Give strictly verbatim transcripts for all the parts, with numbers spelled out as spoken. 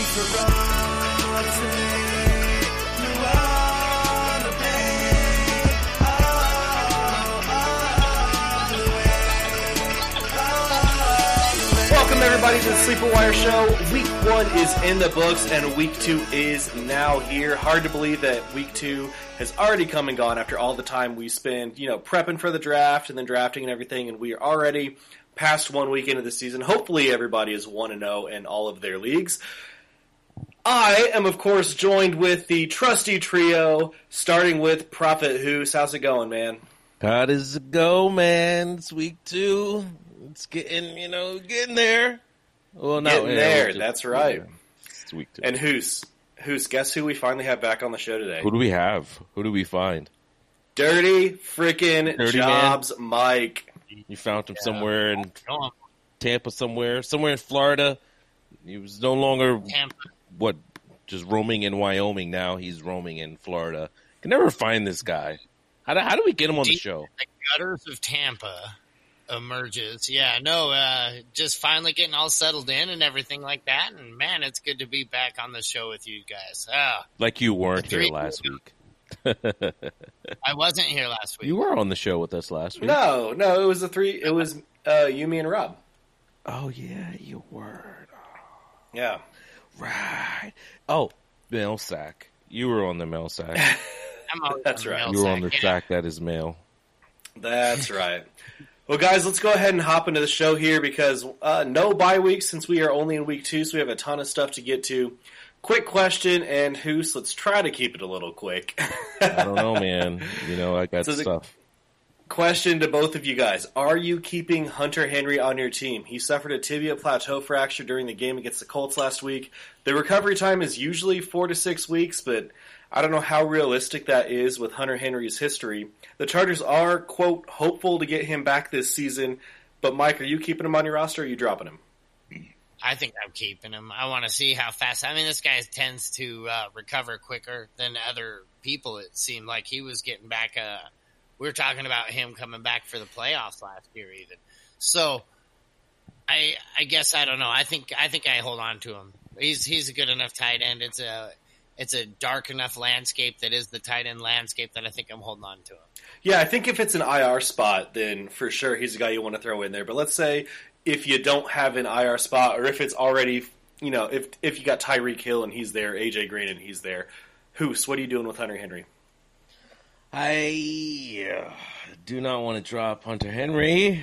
Welcome everybody to the Sleeper Wire Show. Week one is in the books and week two is now here. Hard to believe that week two has already come and gone after all the time we spend, you know, prepping for the draft and then drafting and everything, and we are already past one week into the season. Hopefully everybody is one and oh in all of their leagues. I am, of course, joined with the trusty trio, starting with Prophet Hoos. How's it going, man? How does it go, man? It's week two. It's getting, you know, getting there. Well, not getting yeah, there. just, That's right. Yeah. It's week two. And Hoos, Hoos, guess who we finally have back on the show today? Who do we have? Who do we find? Dirty freaking Dirty Jobs, man. Mike. You found him Yeah. somewhere in Tampa, somewhere, somewhere in Florida. He was no longer Tampa. what just roaming in Wyoming. Now he's roaming in Florida. Can never find this guy. How do, how do we get him on the Deep show? The gutters of Tampa emerges. Yeah, no, uh, just finally getting all settled in and everything like that. And man, it's good to be back on the show with you guys. Ah, Like you weren't here Three- last week. I wasn't here last week. You were on the show with us last week. No, no, it was the three. It was uh, you, me, and Rob. Oh yeah, you were. Yeah. Right. Oh, mail sack. You were on the mail sack. I'm always That's on the right. mail You were on the sack, sack that is mail. That's right. Well, guys, let's go ahead and hop into the show here because uh, no bye week since we are only in week two, so we have a ton of stuff to get to. Quick question, and Hoos, let's try to keep it a little quick. I don't know, man. You know, I got So the- stuff. Question to both of you guys. Are you keeping Hunter Henry on your team? He suffered a tibia plateau fracture during the game against the Colts last week. The recovery time is usually four to six weeks, but I don't know how realistic that is with Hunter Henry's history. The Chargers are, quote, hopeful to get him back this season, but Mike, are you keeping him on your roster or are you dropping him? I think I'm keeping him. I want to see how fast. I mean, this guy tends to uh, recover quicker than other people. It seemed like he was getting back. Uh, we were talking about him coming back for the playoffs last year, even. So, I I guess I don't know. I think I think I hold on to him. He's he's a good enough tight end. It's a it's a dark enough landscape that is the tight end landscape that I think I'm holding on to him. Yeah, I think if it's an I R spot, then for sure he's a guy you want to throw in there. But let's say if you don't have an I R spot, or if it's already, you know, if if you got Tyreek Hill and he's there, A J Green and he's there, Hoos, what are you doing with Hunter Henry? I uh, do not want to drop Hunter Henry,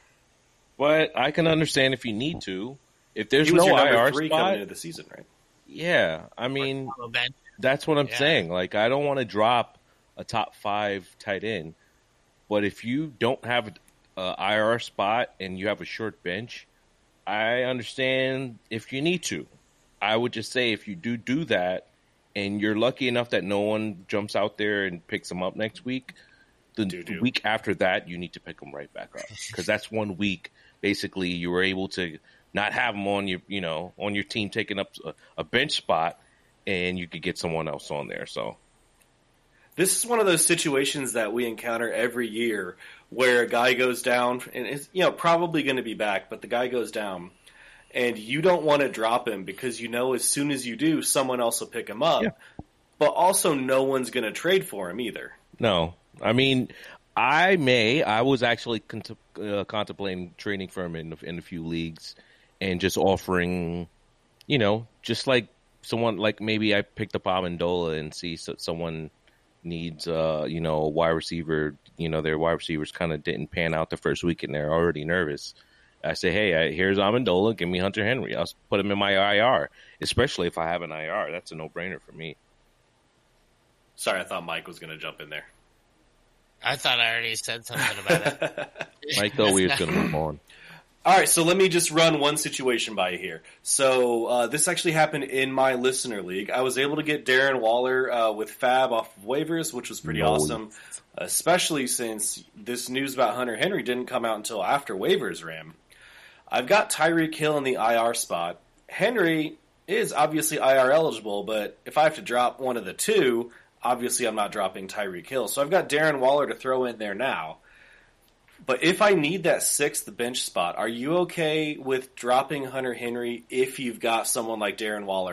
but I can understand if you need to. If there's He was no your number I R three spot, coming into the season, right? yeah, I mean, Follow Ben. that's what I'm Yeah. saying. Like, I don't want to drop a top five tight end, but if you don't have an I R spot and you have a short bench, I understand if you need to. I would just say if you do do that, and you're lucky enough that no one jumps out there and picks him up next week, the Doo-doo. week after that, you need to pick him right back up. Because that's one week, basically, you were able to not have him on your, you know, on your team taking up a, a bench spot, and you could get someone else on there. So This is one of those situations that we encounter every year where a guy goes down, and is, you know, probably going to be back, but the guy goes down, and you don't want to drop him because you know as soon as you do, someone else will pick him up. Yeah. But also no one's going to trade for him either. no, I mean, I may. I was actually cont- uh, contemplating trading for him in in a few leagues, and just offering, you know, just like someone like maybe I picked up Amendola and see so, someone needs, uh, you know, a wide receiver. You know, their wide receivers kind of didn't pan out the first week, and they're already nervous. I say, hey, I, here's Amendola. Give me Hunter Henry. I'll put him in my I R, especially if I have an I R. That's a no-brainer for me. Sorry, I thought Mike was going to jump in there. I thought I already said something about it. Mike thought we was going to move on. All right, so let me just run one situation by you here. So uh, this actually happened in my listener league. I was able to get Darren Waller uh, with Fab off of waivers, which was pretty Nice. awesome, especially since this news about Hunter Henry didn't come out until after waivers ran. I've got Tyreek Hill in the I R spot. Henry is obviously I R eligible, but if I have to drop one of the two, obviously I'm not dropping Tyreek Hill. So I've got Darren Waller to throw in there now. But if I need that sixth bench spot, are you okay with dropping Hunter Henry if you've got someone like Darren Waller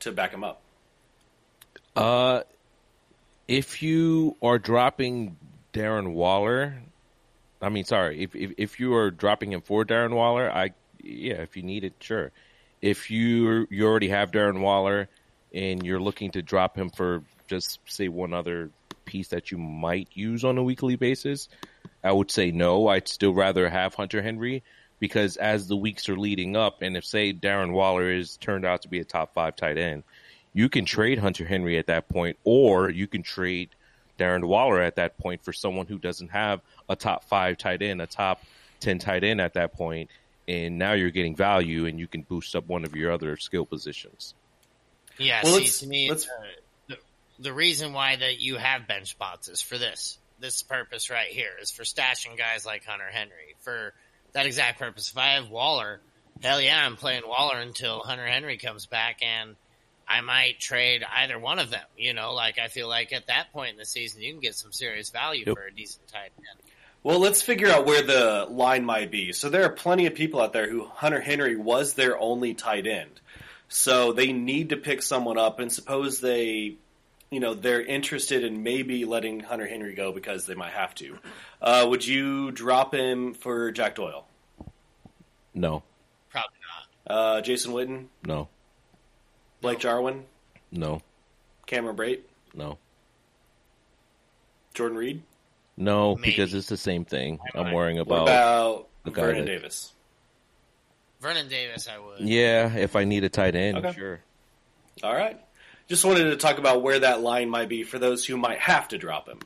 to back him up? Uh, if you are dropping Darren Waller, I mean, sorry, if, if if you are dropping him for Darren Waller, I yeah, if you need it, sure. If you you already have Darren Waller and you're looking to drop him for just say one other piece that you might use on a weekly basis, I would say no. I'd still rather have Hunter Henry, because as the weeks are leading up, and if say Darren Waller is turned out to be a top five tight end, you can trade Hunter Henry at that point, or you can trade Darren Waller at that point for someone who doesn't have a top five tight end, a top ten tight end at that point, and now you're getting value and you can boost up one of your other skill positions. Yeah, well, see, to me, uh, the, the reason why that you have bench spots is for this. This purpose right here is for stashing guys like Hunter Henry. For that exact purpose. If I have Waller, hell yeah, I'm playing Waller until Hunter Henry comes back, and I might trade either one of them. You know, like I feel like at that point in the season, you can get some serious value yep. for a decent tight end. Well, let's figure out where the line might be. So there are plenty of people out there who Hunter Henry was their only tight end. So they need to pick someone up, and suppose they, you know, they're interested in maybe letting Hunter Henry go because they might have to. Uh, would you drop him for Jack Doyle? No. Probably not. Uh, Jason Witten? No. Blake Jarwin? No. Cameron Brate? No. Jordan Reed? No, Maybe. because it's the same thing. I'm might. worrying What about, about the guy Vernon that- Davis? Vernon Davis, I would. Yeah, if I need a tight end, Okay. sure. All right. Just wanted to talk about where that line might be for those who might have to drop him.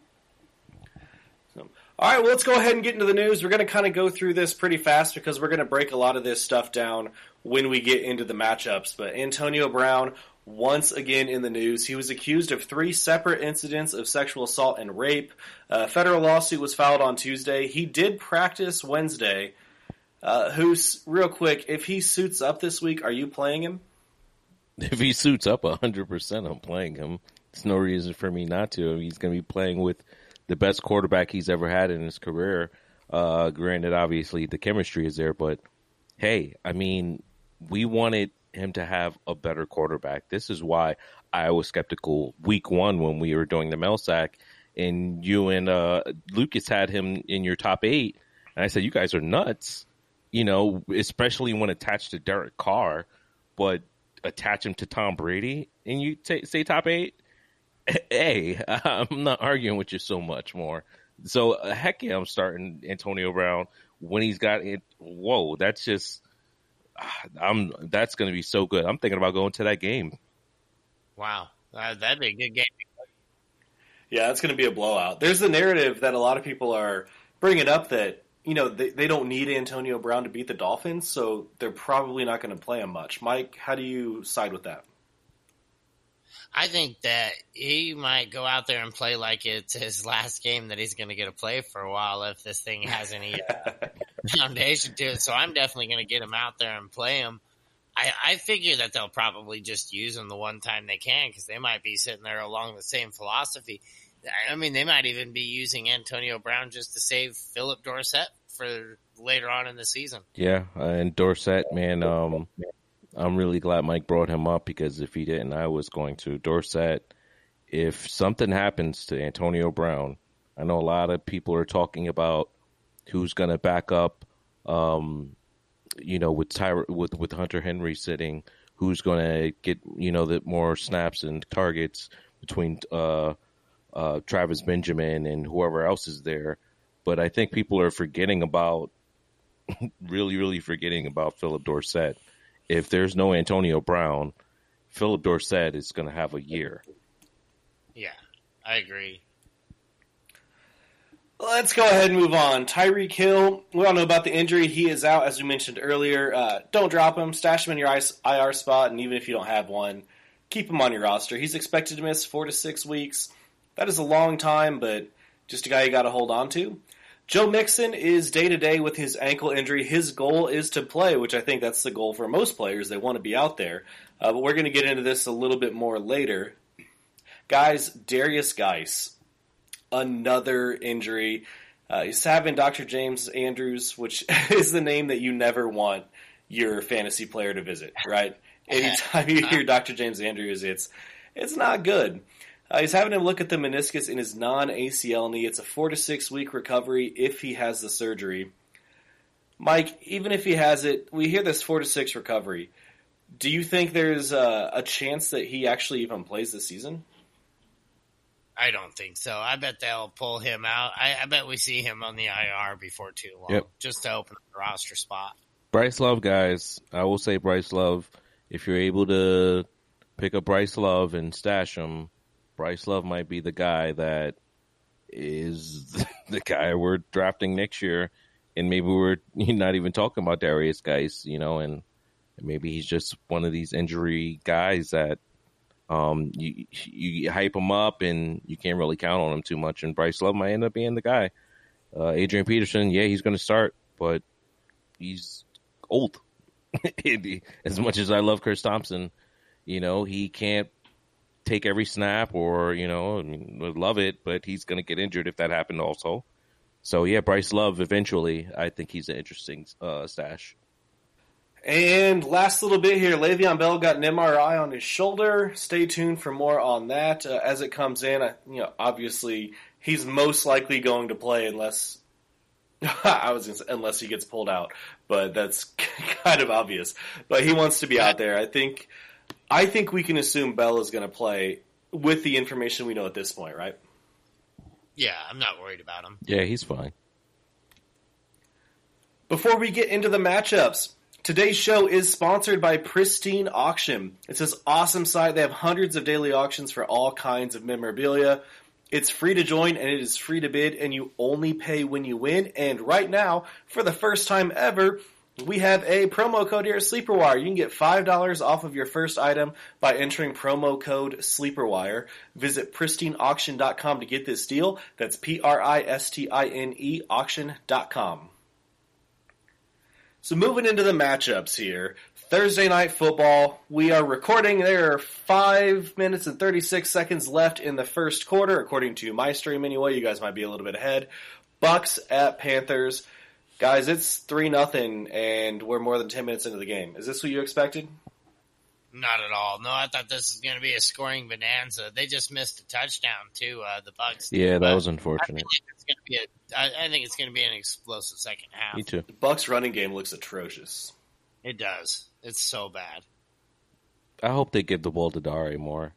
So, all right, well, let's go ahead and get into the news. We're going to kind of go through this pretty fast because we're going to break a lot of this stuff down when we get into the matchups. But Antonio Brown, once again in the news. He was accused of three separate incidents of sexual assault and rape. A federal lawsuit was filed on Tuesday. He did practice Wednesday. Uh, who's, real quick, if he suits up this week, are you playing him? If he suits up one hundred percent, I'm playing him. There's no reason for me not to. He's going to be playing with the best quarterback he's ever had in his career. Uh, granted, obviously, the chemistry is there, but hey, I mean, we wanted him to have a better quarterback. This is why I was skeptical week one when we were doing the Melsack, and you and uh, Lucas had him in your top eight, and I said, you guys are nuts, you know, especially when attached to Derek Carr, but attach him to Tom Brady, and you t- say top eight? Hey, I'm not arguing with you so much more. So, uh, heck yeah, I'm starting Antonio Brown when he's got it. Whoa, that's just, I'm. that's going to be so good. I'm thinking about going to that game. Wow. Uh, that'd be a good game. Yeah, it's going to be a blowout. There's the narrative that a lot of people are bringing up that, you know, they, they don't need Antonio Brown to beat the Dolphins, so they're probably not going to play him much. Mike, how do you side with that? I think that he might go out there and play like it's his last game that he's going to get to play for a while if this thing has any uh, foundation to it. So I'm definitely going to get him out there and play him. I, I figure that they'll probably just use him the one time they can because they might be sitting there along the same philosophy. I mean, they might even be using Antonio Brown just to save Philip Dorsett for later on in the season. Yeah, uh, and Dorsett, man, um, I'm really glad Mike brought him up because if he didn't, I was going to. Dorsett, if something happens to Antonio Brown, I know a lot of people are talking about who's going to back up, um, you know, with, Tyra, with with Hunter Henry sitting, who's going to get, you know, the more snaps and targets between uh, uh, Travis Benjamin and whoever else is there. But I think people are forgetting about, really, really forgetting about Philip Dorsett. If there's no Antonio Brown, Philip Dorsett is going to have a year. Yeah, I agree. Let's go ahead and move on. Tyreek Hill, we all know about the injury. He is out, as we mentioned earlier. Uh, don't drop him. Stash him in your I R spot, and even if you don't have one, keep him on your roster. He's expected to miss four to six weeks. That is a long time, but just a guy you got to hold on to. Joe Mixon is day-to-day with his ankle injury. His goal is to play, which I think that's the goal for most players. They want to be out there. Uh, but we're going to get into this a little bit more later. Guys, Darius Geis, another injury. Uh, he's having Doctor James Andrews, which is the name that you never want your fantasy player to visit, right? Anytime you hear Doctor James Andrews, it's it's not good. Uh, he's having him look at the meniscus in his non-A C L knee. It's a four to six week recovery if he has the surgery. Mike, even if he has it, we hear this four to six recovery. Do you think there's a, a chance that he actually even plays this season? I don't think so. I bet they'll pull him out. I, I bet we see him on the I R before too long, yep. just to open up the roster spot. Bryce Love, guys. I will say Bryce Love. If you're able to pick up Bryce Love and stash him, Bryce Love might be the guy that is the guy we're drafting next year. And maybe we're not even talking about Darius Geis, you know, and maybe he's just one of these injury guys that um, you you hype him up and you can't really count on him too much. And Bryce Love might end up being the guy. Uh, Adrian Peterson, yeah, he's going to start, but he's old. As much as I love Chris Thompson, you know, he can't take every snap or, you know, I mean, would love it, but he's going to get injured if that happened also. So, yeah, Bryce Love, eventually, I think he's an interesting uh, stash. And last little bit here, Le'Veon Bell got an M R I on his shoulder. Stay tuned for more on that uh, as it comes in. I, you know, obviously, he's most likely going to play unless I was gonna say, unless he gets pulled out, but that's kind of obvious. But he wants to be out there. I think, I think we can assume Bell is going to play with the information we know at this point, right? Yeah, I'm not worried about him. Yeah, he's fine. Before we get into the matchups, today's show is sponsored by Pristine Auction. It's this awesome site. They have hundreds of daily auctions for all kinds of memorabilia. It's free to join and it is free to bid, and you only pay when you win. And right now, for the first time ever, we have a promo code here at Sleeperwire. You can get five dollars off of your first item by entering promo code Sleeperwire. Visit pristine auction dot com to get this deal. That's P R I S T I N E auction dot com. So moving into the matchups here, Thursday Night Football. We are recording. There are five minutes and thirty-six seconds left in the first quarter, according to my stream anyway. You guys might be a little bit ahead. Bucks at Panthers. Guys, it's three nothing, and we're more than ten minutes into the game. Is this what you expected? Not at all. No, I thought this was going to be a scoring bonanza. They just missed a touchdown, too, uh, the Bucks. Did. Yeah, that but was unfortunate. I, like it's gonna be a, I, I think it's going to be an explosive second half. Me too. The Bucks' running game looks atrocious. It does. It's so bad. I hope they give the ball to Dare more.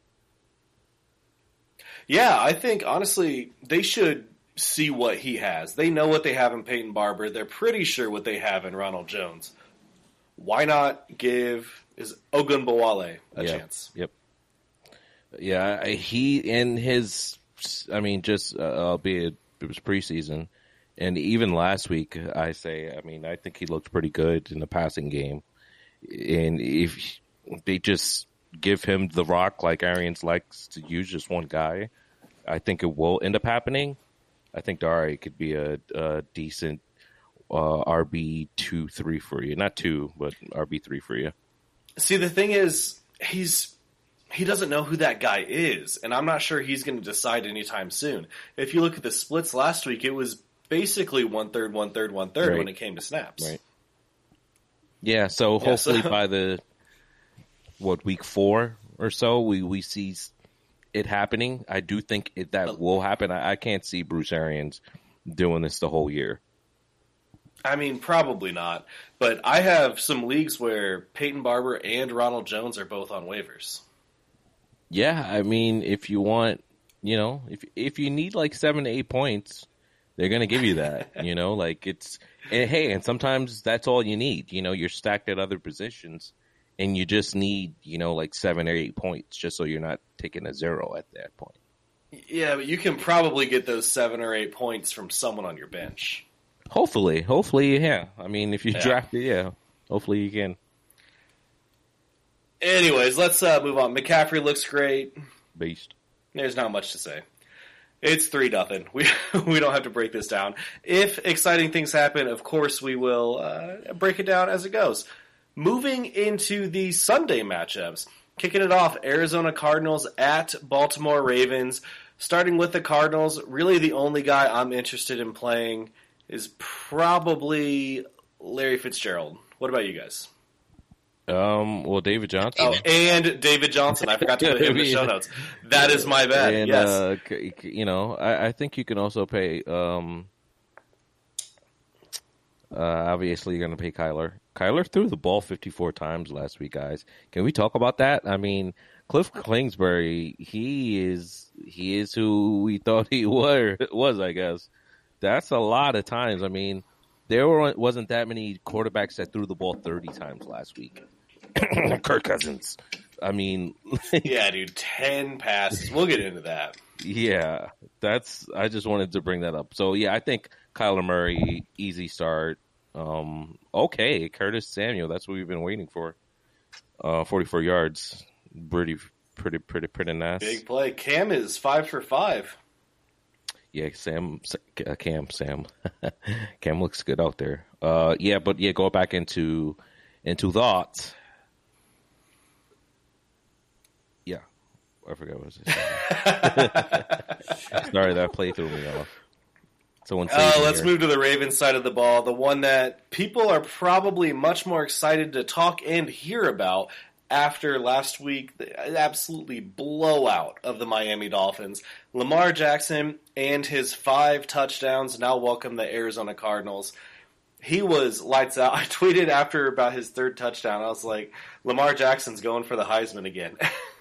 Yeah, I think, honestly, they should see what he has. They know what they have in Peyton Barber. They're pretty sure what they have in Ronald Jones. Why not give is Ogunbowale a yeah. chance? Yep. Yeah, he in his, I mean, just uh, albeit it was preseason, and even last week, I say, I mean, I think he looked pretty good in the passing game. And if they just give him the rock like Arians likes to use, just one guy, I think it will end up happening. I think Dare could be a, a decent uh, R B two, three for you. Not two, but R B three for you. See, the thing is, he's he doesn't know who that guy is, and I'm not sure he's going to decide anytime soon. If you look at the splits last week, it was basically one-third, one-third, one-third right. when it came to snaps. Right. Yeah, so hopefully yeah, so. by the, what, week four or so, we, we see it happening. I do think it, that will happen. I, I can't see Bruce Arians doing this the whole year. I mean, probably not. But I have some leagues where Peyton Barber and Ronald Jones are both on waivers. Yeah, I mean, if you want, you know, if if you need like seven to eight points, they're going to give you that, you know, like it's, and hey, and sometimes that's all you need. You know, you're stacked at other positions and you just need, you know, like seven or eight points just so you're not taking a zero at that point. Yeah, but you can probably get those seven or eight points from someone on your bench. Hopefully, hopefully, yeah. I mean, if you yeah. draft it, yeah, hopefully you can. Anyways, let's uh, move on. McCaffrey looks great. Beast. There's not much to say. It's three nothing. We we don't have to break this down. If exciting things happen, of course we will uh, break it down as it goes. Moving into the Sunday matchups, kicking it off, Arizona Cardinals at Baltimore Ravens. Starting with the Cardinals, really the only guy I'm interested in playing is probably Larry Fitzgerald. What about you guys? Um, well, David Johnson. Oh, and David Johnson. I forgot to put him in the show notes. That is my bad. And, yes. Uh, you know, I, I think you can also pay. Um, uh, obviously, you're going to pay Kyler. Kyler threw the ball fifty-four times last week, guys. Can we talk about that? I mean, Cliff Kingsbury, he is he is who we thought he were, was, I guess. That's a lot of times. I mean, there were, wasn't that many quarterbacks that threw the ball thirty times last week. Kirk Cousins. I mean, yeah, dude, ten passes. We'll get into that. Yeah, that's. I just wanted to bring that up. So yeah, I think Kyler Murray, easy start. Um, okay, Curtis Samuel. That's what we've been waiting for. Uh, forty-four yards. Pretty, pretty, pretty, pretty nice. Big play. Cam is five for five. Yeah, Sam, uh, Cam, Sam, Cam looks good out there. Uh, yeah, but yeah, go back into into thoughts. Yeah, I forgot what I was saying. Sorry, that play threw me off. Someone. Uh, let's here. move to the Ravens side of the ball, the one that people are probably much more excited to talk and hear about after last week, the absolutely blowout of the Miami Dolphins. Lamar Jackson and his five touchdowns now welcome the Arizona Cardinals. He was lights out. I tweeted after about his third touchdown. I was like, Lamar Jackson's going for the Heisman again.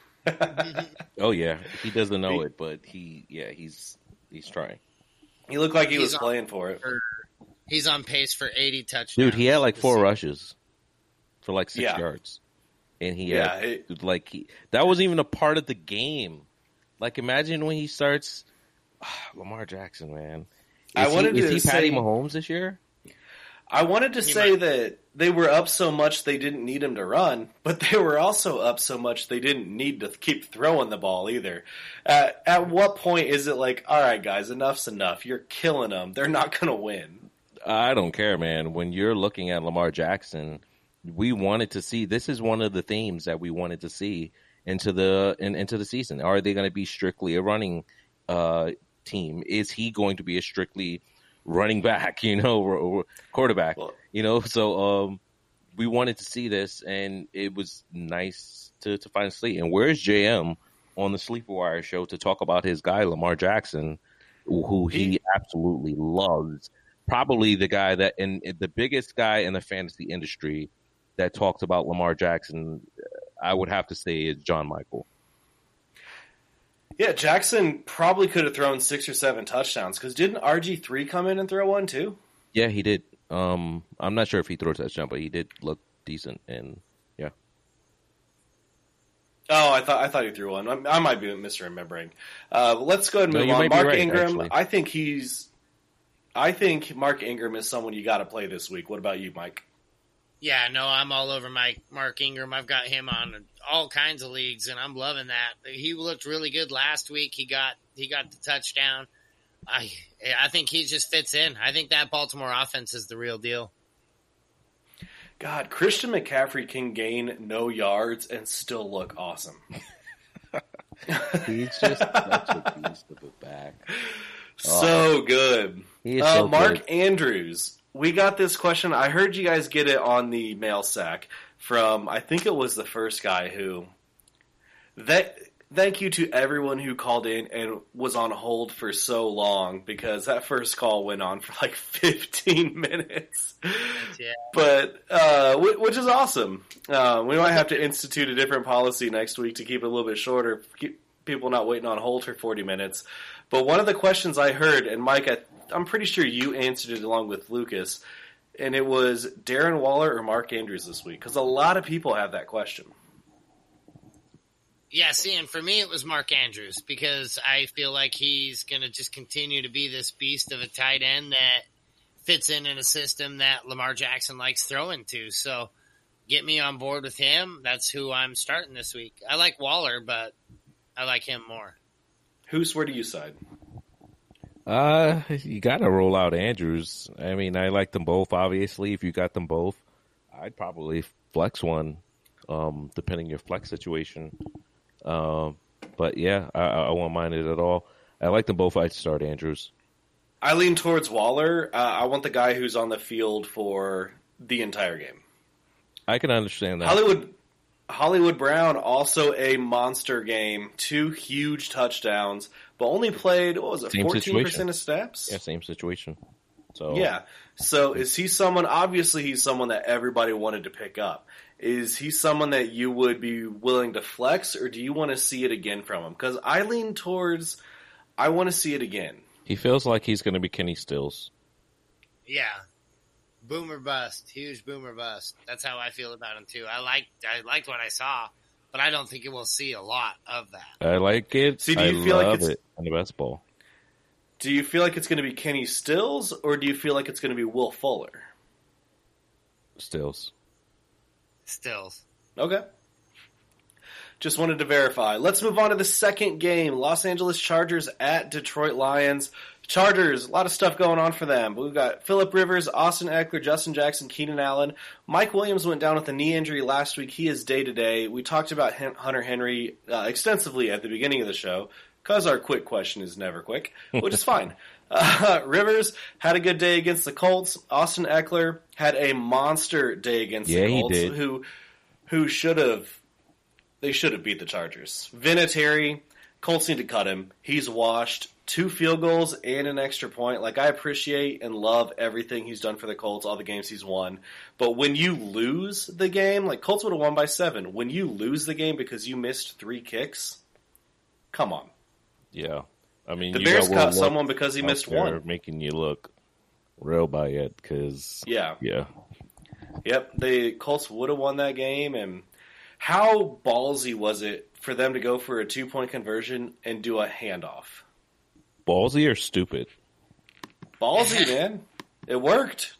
Oh yeah, he doesn't know he, it, but he, yeah, he's he's trying. He looked like he he's was playing for it. For, he's on pace for eighty touchdowns. Dude, he had like four rushes for like six yeah. yards, and he yeah, had it, like he, that wasn't even a part of the game. Like, imagine when he starts. Oh, Lamar Jackson, man. Is I wanted he, to is he say, Patty Mahomes this year? I wanted to He say might. that they were up so much they didn't need him to run, but they were also up so much they didn't need to keep throwing the ball either. Uh, at what point is it like, all right, guys, enough's enough. You're killing them. They're not going to win. I don't care, man. When you're looking at Lamar Jackson, we wanted to see. This is one of the themes that we wanted to see into the in, into the season. Are they going to be strictly a running uh, team? Is he going to be a strictly running back, you know, or, or quarterback, Well, you know? So um, we wanted to see this, and it was nice to, to finally see. And where's J M on the Sleeper Wire show to talk about his guy, Lamar Jackson, who he, he absolutely loves? Probably the guy that, and the biggest guy in the fantasy industry that talks about Lamar Jackson, I would have to say, is John Michael. Yeah, Jackson probably could have thrown six or seven touchdowns, because didn't R G three come in and throw one too? Yeah, he did. Um, I'm not sure if he threw a touchdown, but he did look decent, and yeah. Oh, I thought I thought he threw one. I, I might be misremembering. Uh, let's go ahead and No, move you on. might be Mark right, Ingram, actually. I think he's. I think Mark Ingram is someone you got to play this week. What about you, Mike? Yeah, no, I'm all over Mike Mark Ingram. I've got him on all kinds of leagues, and I'm loving that. He looked really good last week. He got he got the touchdown. I I think he just fits in. I think that Baltimore offense is the real deal. God, Christian McCaffrey can gain no yards and still look awesome. He's just such a beast of a back. So good. He is Uh, so Mark good. Andrews. We got this question. I heard you guys get it on the mail sack from, I think it was the first guy who, that, thank you to everyone who called in and was on hold for so long, because that first call went on for like fifteen minutes. Yeah. But, uh, wh- which is awesome. Uh, we might have to institute a different policy next week to keep it a little bit shorter, keep people not waiting on hold for forty minutes. But one of the questions I heard, and Mike, I, I'm pretty sure you answered it along with Lucas, and it was Darren Waller or Mark Andrews this week, because a lot of people have that question. Yeah, see, and for me it was Mark Andrews, because I feel like he's going to just continue to be this beast of a tight end that fits in in a system that Lamar Jackson likes throwing to. So get me on board with him. That's who I'm starting this week. I like Waller, but I like him more. Who's, where do you side? Uh, you got to roll out Andrews. I mean, I like them both, obviously. If you got them both, I'd probably flex one, um, depending your flex situation. Um, but yeah, I, I won't mind it at all. I like them both. I'd start Andrews. I lean towards Waller. Uh, I want the guy who's on the field for the entire game. I can understand that. Hollywood Hollywood Brown, also a monster game. Two huge touchdowns, but only played, what was it, Same fourteen percent situation. of snaps? Yeah, same situation. So Yeah. So is he someone, obviously he's someone that everybody wanted to pick up. Is he someone that you would be willing to flex, or do you want to see it again from him? Because I lean towards, I want to see it again. he feels like he's going to be Kenny Stills. Yeah. Boomer bust. Huge boomer bust. That's how I feel about him, too. I liked, I liked what I saw, but I don't think we'll see a lot of that. I like it. See, do I you feel like love it's- it in the best ball. Do you feel like it's going to be Kenny Stills, or do you feel like it's going to be Will Fuller? Stills. Stills. Okay. Just wanted to verify. Let's move on to the second game. Los Angeles Chargers at Detroit Lions. Chargers, a lot of stuff going on for them. We've got Phillip Rivers, Austin Eckler, Justin Jackson, Keenan Allen. Mike Williams went down with a knee injury last week. He is day-to-day. We talked about Hunter Henry uh, extensively at the beginning of the show, because our quick question is never quick, which is fine. Uh, Rivers had a good day against the Colts. Austin Eckler had a monster day against Yeah, the he Colts, did. who who should have they should have beat the Chargers. Vinatieri, Colts need to cut him. He's washed. Two field goals and an extra point. Like, I appreciate and love everything he's done for the Colts, all the games he's won. But when you lose the game, like Colts would have won by seven. When you lose the game because you missed three kicks, come on. Yeah. I mean, The you Bears got caught Will someone Lutz because he out missed there one. making you look real by it, because, Yeah. yeah. Yep, the Colts would have won that game. And how ballsy was it for them to go for a two-point conversion and do a handoff? Ballsy or stupid? Ballsy, man. It worked.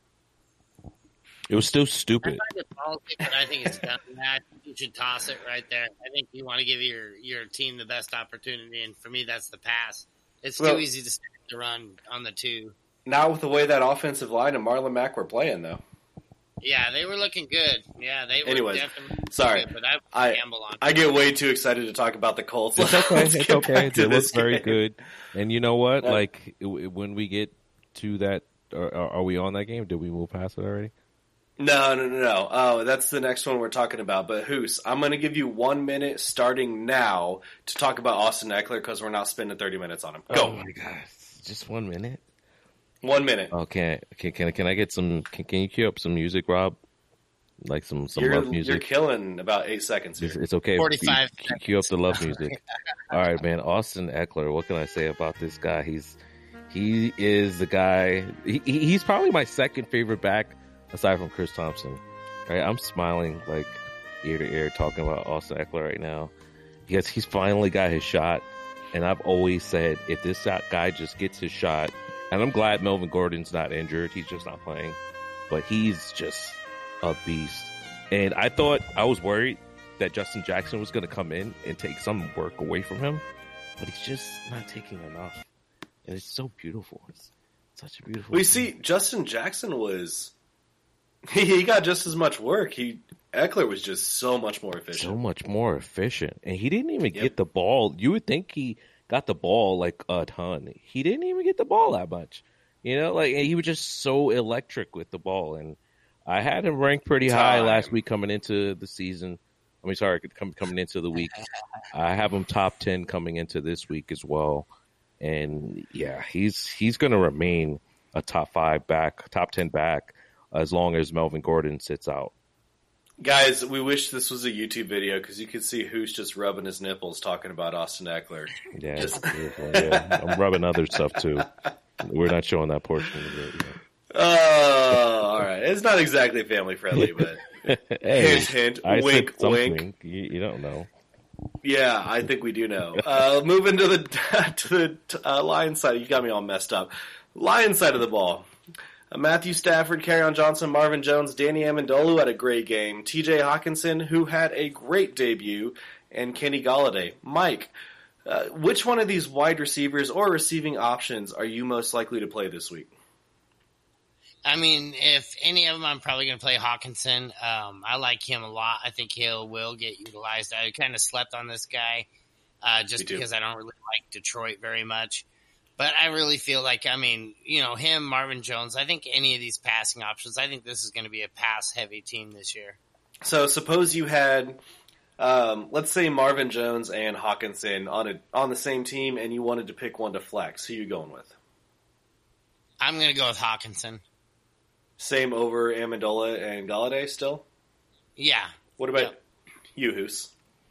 It was still I stupid. find it ballsy, but I think it's done that. You should toss it right there. I think you want to give your, your team the best opportunity, and for me, that's the pass. It's Well- too easy to, to run on the two. Not with the way that offensive line and Marlon Mack were playing, though. Yeah, they were looking good. Yeah, they were Anyways, definitely sorry. good, but I would I- gamble on I get way too excited to talk about the Colts. It's okay. Let's It's get okay. back to They look this very game. good. And you know what? Yeah. Like, it- when we get to that, are, are we on that game? Did we move past it already? No, no, no, no. Oh, that's the next one we're talking about. But Hoos, I'm going to give you one minute starting now to talk about Austin Eckler because we're not spending thirty minutes on him. Go. Oh my god! Just one minute. One minute. Okay. Can can can I get some? Can, can you cue up some music, Rob? Like some some You're, love you're music. killing about eight seconds here. It's, it's okay. forty-five Cue, cue up the love music. All right, man. Austin Eckler. What can I say about this guy? He's he is the guy. He, he's probably my second favorite back aside from Chris Thompson. Right? I'm smiling like ear to ear talking about Austin Eckler right now because he's finally got his shot. And I've always said if this guy just gets his shot, and I'm glad Melvin Gordon's not injured. He's just not playing, but he's just a beast. And I thought I was worried that Justin Jackson was going to come in and take some work away from him, but he's just not taking enough. And it's so beautiful. It's such a beautiful. We thing. see Justin Jackson was he got just as much work. He Eckler was just so much more efficient. so much more efficient, and he didn't even Yep. get the ball. You would think he got the ball like a ton. He didn't even get the ball that much. You know, like he was just so electric with the ball, and I had him ranked pretty high Time. last week coming into the season. I mean, sorry, com- coming into the week. I have him top ten coming into this week as well, and yeah, he's he's going to remain a top five back, top ten back as long as Melvin Gordon sits out. Guys, we wish this was a YouTube video because you could see Hoos just rubbing his nipples talking about Austin Eckler. Yeah, it's beautiful. Yeah, I'm rubbing other stuff too. We're not showing that portion of it. Oh, all right. It's not exactly family friendly, but Hey, hint, hint, I wink, said something. wink. You, you don't know. Yeah, I think we do know. Uh, moving to the to the uh, Lions side, you got me all messed up. Lions side of the ball. Uh, Matthew Stafford, Kerryon Johnson, Marvin Jones, Danny Amendola had a great game. T J Hawkinson, who had a great debut, and Kenny Galladay. Mike, uh, which one of these wide receivers or receiving options are you most likely to play this week? I mean, if any of them, I'm probably going to play Hawkinson. Um, I like him a lot. I think he will get utilized. I kind of slept on this guy uh, just Me too. because I don't really like Detroit very much. But I really feel like, I mean, you know, him, Marvin Jones, I think any of these passing options, I think this is going to be a pass-heavy team this year. So suppose you had, um, let's say Marvin Jones and Hawkinson on a on the same team, and you wanted to pick one to flex. Who are you going with? I'm going to go with Hawkinson. Same over Amendola and Galladay still? Yeah. What about Yep. you, Hoos?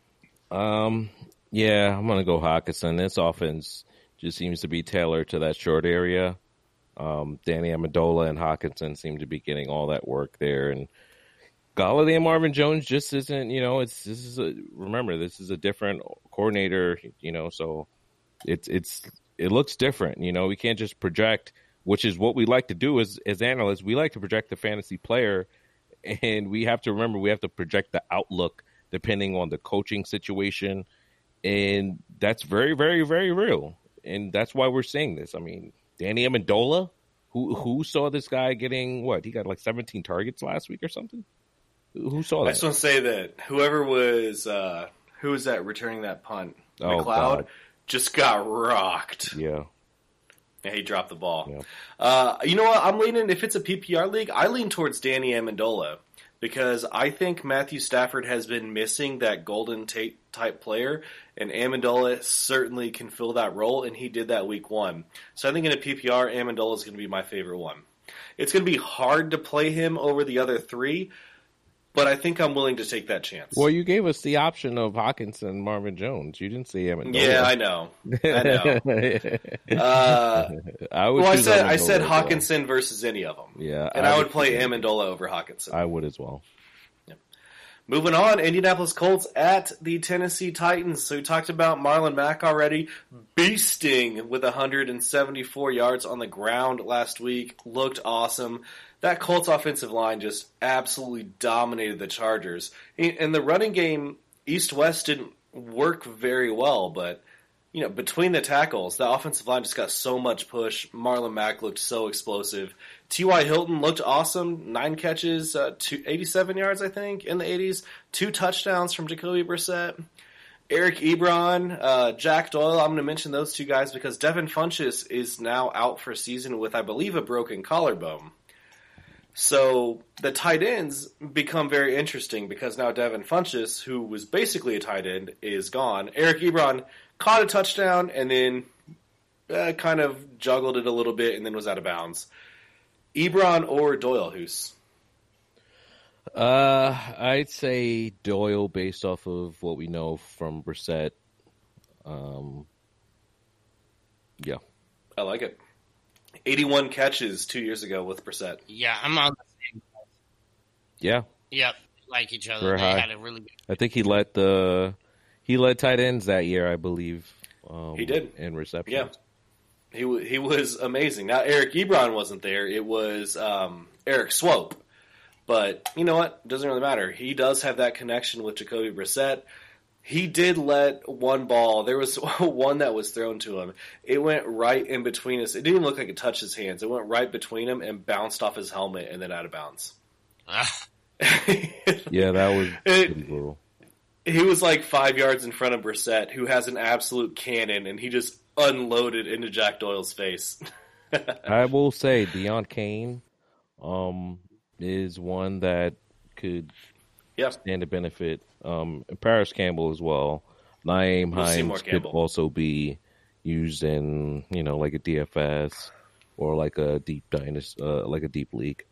Um, yeah, I'm gonna go Hawkinson. This offense just seems to be tailored to that short area. Um, Danny Amendola and Hawkinson seem to be getting all that work there, and Galladay and Marvin Jones just isn't. You know, it's this is a remember this is a different coordinator. You know, so it's it's it looks different. You know, we can't just project, which is what we like to do as as analysts. We like to project the fantasy player, and we have to remember we have to project the outlook depending on the coaching situation, and that's very, very, very real. And that's why we're seeing this. I mean, Danny Amendola, who who saw this guy getting what? He got like seventeen targets last week or something. Who saw that? I just want to say that whoever was uh, who was that returning that punt, Oh, McLeod, God. just got rocked. Yeah. Yeah, he dropped the ball. Yeah. Uh, you know what? I'm leaning. If it's a P P R league, I lean towards Danny Amendola because I think Matthew Stafford has been missing that Golden Tate type player, and Amendola certainly can fill that role, and he did that week one. So I think in a P P R, Amendola is going to be my favorite one. It's going to be hard to play him over the other three, but I think I'm willing to take that chance. Well, you gave us the option of Hawkinson and Marvin Jones. You didn't say Amendola. Yeah, I know. I know. Uh, I would well, I choose said I Amendola said as well. Hawkinson versus any of them. Yeah, and I I, would would play choose Amendola over Hawkinson. I would as well. Moving on, Indianapolis Colts at the Tennessee Titans. So we talked about Marlon Mack already, beasting with one hundred seventy-four yards on the ground last week. Looked awesome. That Colts offensive line just absolutely dominated the Chargers. And the running game, East-West, didn't work very well, but you know, between the tackles, the offensive line just got so much push. Marlon Mack looked so explosive. T Y. Hilton looked awesome. Nine catches, uh, two, eighty-seven yards, I think, in the eighties. Two touchdowns from Jacoby Brissett. Eric Ebron, uh, Jack Doyle. I'm going to mention those two guys because Devin Funchess is now out for a season with, I believe, a broken collarbone. So the tight ends become very interesting because now Devin Funchess, who was basically a tight end, is gone. Eric Ebron caught a touchdown and then uh, kind of juggled it a little bit and then was out of bounds. Ebron or Doyle, Hoos? Uh, I'd say Doyle based off of what we know from Brissett. Um, yeah. I like it. eighty-one catches two years ago with Brissett. Yeah, I'm on the same. Yeah. Yep, like each other. Very they high. had a really good. I think he led the he led tight ends that year, I believe. Um, He did. in receptions. Yeah. He w- he was amazing. Now, Eric Ebron wasn't there. It was um, Eric Swope. But you know what? It doesn't really matter. He does have that connection with Jacoby Brissett. He did let one ball. There was one that was thrown to him. It went right in between us. It didn't even look like it touched his hands. It went right between him and bounced off his helmet and then out of bounds. Yeah, that was It- pretty brutal. He was like five yards in front of Brissett, who has an absolute cannon, and he just unloaded into Jack Doyle's face. I will say Deion Kane um, is one that could Yeah. stand to benefit. Um, and Paris Campbell as well. Naeem We'll see more Hines could Campbell. also be used in, you know, like a D F S or like a deep dynasty, uh, like a deep league.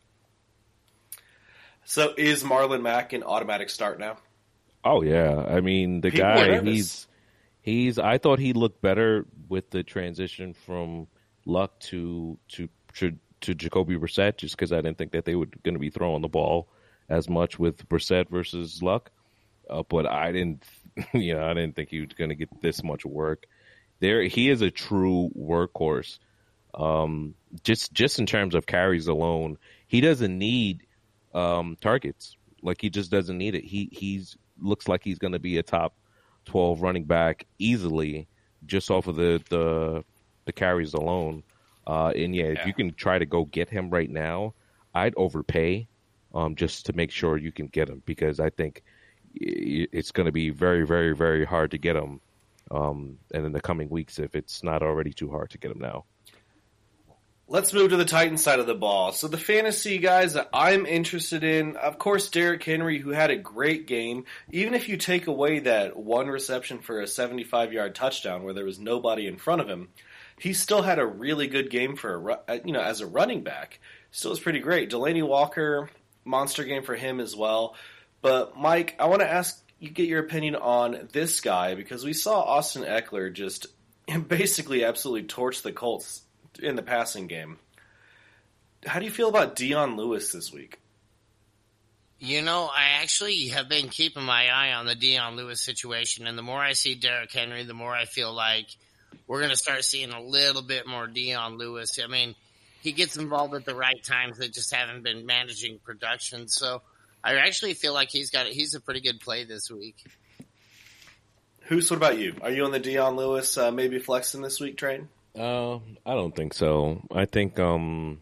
So is Marlon Mack an automatic start now? Oh yeah, I mean the People are guy. nervous. He's he's. I thought he looked better with the transition from Luck to to to, to Jacoby Brissett, just because I didn't think that they were going to be throwing the ball as much with Brissett versus Luck. Uh, but I didn't, you know, I didn't think he was going to get this much work. There, he is a true workhorse. Um, just just in terms of carries alone, he doesn't need um, targets. Like he just doesn't need it. He he's looks like he's going to be a top twelve running back easily, just off of the the, the carries alone. Uh, and yeah, Yeah. if you can try to go get him right now, I'd overpay um, just to make sure you can get him because I think i- it's going to be very, very, very hard to get him um, and in the coming weeks if it's not already too hard to get him now. Let's move to the Titans side of the ball. So the fantasy guys that I'm interested in, of course, Derrick Henry, who had a great game. Even if you take away that one reception for a seventy-five-yard touchdown where there was nobody in front of him, he still had a really good game for a, you know, as a running back. Still was pretty great. Delaney Walker, monster game for him as well. But Mike, I want to ask you get your opinion on this guy because we saw Austin Eckler just basically absolutely torch the Colts in the passing game. How do you feel about Dion Lewis this week? You know, I actually have been keeping my eye on the Dion Lewis situation, and the more I see Derrick Henry, the more I feel like we're going to start seeing a little bit more Dion Lewis. I mean, he gets involved at the right times. They just haven't been managing production, so I actually feel like he's got he's a pretty good play this week. Who's what about you? Are you on the Dion Lewis uh, maybe flexing this week train? Uh, I don't think so. I think um,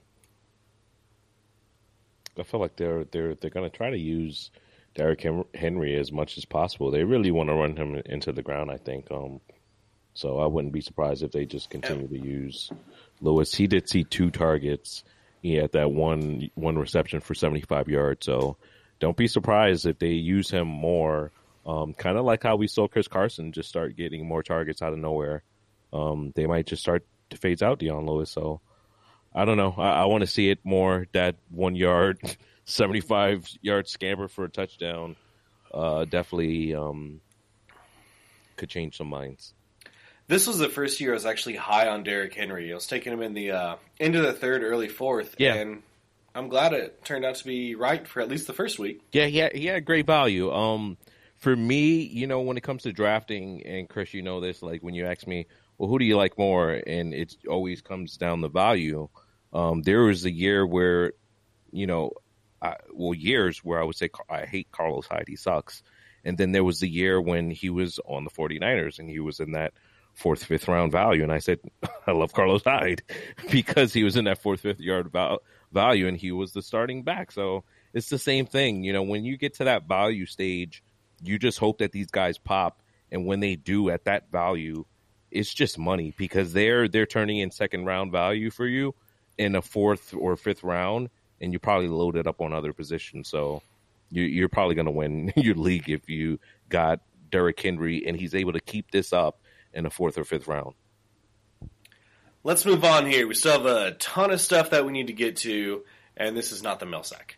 I feel like they're they're they're going to try to use Derrick Henry as much as possible. They really want to run him into the ground. I think. Um, so I wouldn't be surprised if they just continue to use Lewis. He did see two targets. He had that one one reception for seventy-five yards. So don't be surprised if they use him more. Um, kind of like how we saw Chris Carson just start getting more targets out of nowhere. Um, they might just start to phase out Dion Lewis. So I don't know. I, I want to see it more. That one yard, seventy-five yard scamper for a touchdown, uh, definitely um, could change some minds. This was the first year I was actually high on Derrick Henry. I was taking him in the uh, into the third, early fourth, yeah. and I'm glad it turned out to be right for at least the first week. Yeah, he had, he had great value. Um, for me, you know, when it comes to drafting, and Chris, you know this, like when you ask me, well, who do you like more? And it always comes down to value. Um, there was a year where, you know, I, well, years where I would say I hate Carlos Hyde. He sucks. And then there was the year when he was on the 49ers and he was in that fourth, fifth round value. And I said, I love Carlos Hyde because he was in that fourth, fifth yard val- value and he was the starting back. So it's the same thing. You know, when you get to that value stage, you just hope that these guys pop. And when they do at that value, it's just money because they're they're turning in second round value for you in a fourth or fifth round, and you probably load it up on other positions. So you, you're probably going to win your league if you got Derrick Henry and he's able to keep this up in a fourth or fifth round. Let's move on here. We still have a ton of stuff that we need to get to, and this is not the Millsack.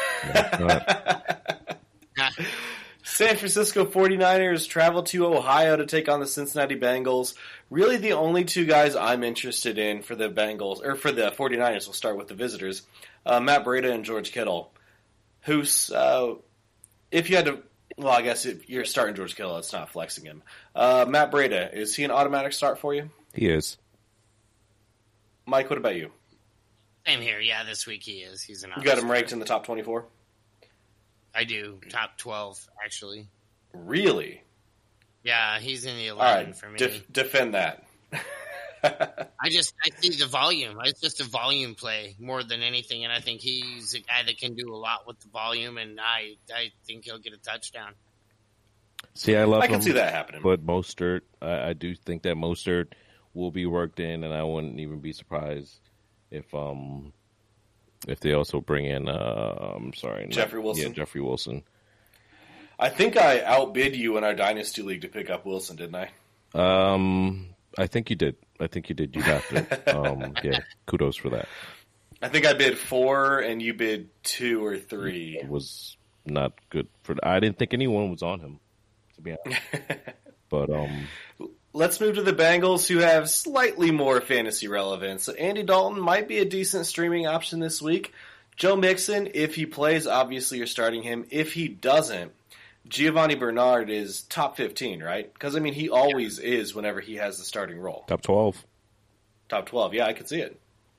San Francisco 49ers travel to Ohio to take on the Cincinnati Bengals. Really the only two guys I'm interested in for the Bengals, or for the 49ers, we'll start with the visitors, uh, Matt Breida and George Kittle. Who's, uh, if you had to, well, I guess if you're starting George Kittle, it's not flexing him. Uh, Matt Breida, is he an automatic start for you? He is. Mike, what about you? Same here. Yeah, this week he is. He's an You got him ranked in the top twenty-four? I do. Top twelve, actually. Really? Yeah, he's in the eleven All right, for me. def- defend that. I just I see the volume. It's just a volume play more than anything, and I think he's a guy that can do a lot with the volume, and I I think he'll get a touchdown. See, I love I can him, see that happening. But Mostert, I, I do think that Mostert will be worked in, and I wouldn't even be surprised if um if they also bring in uh I'm sorry Jeffrey not, Wilson. Yeah, Jeffrey Wilson. I think I outbid you in our Dynasty League to pick up Wilson, didn't I? Um, I think you did. I think you did. You have to. um, yeah, kudos for that. I think I bid four, and you bid two or three. It was not good for. I didn't think anyone was on him, to be honest. But um, let's move to the Bengals, who have slightly more fantasy relevance. So Andy Dalton might be a decent streaming option this week. Joe Mixon, if he plays, obviously you're starting him. If he doesn't, Giovanni Bernard is top fifteen, right? Because, I mean, he always yeah. is whenever he has the starting role. Top twelve. Top twelve, yeah, I can see it.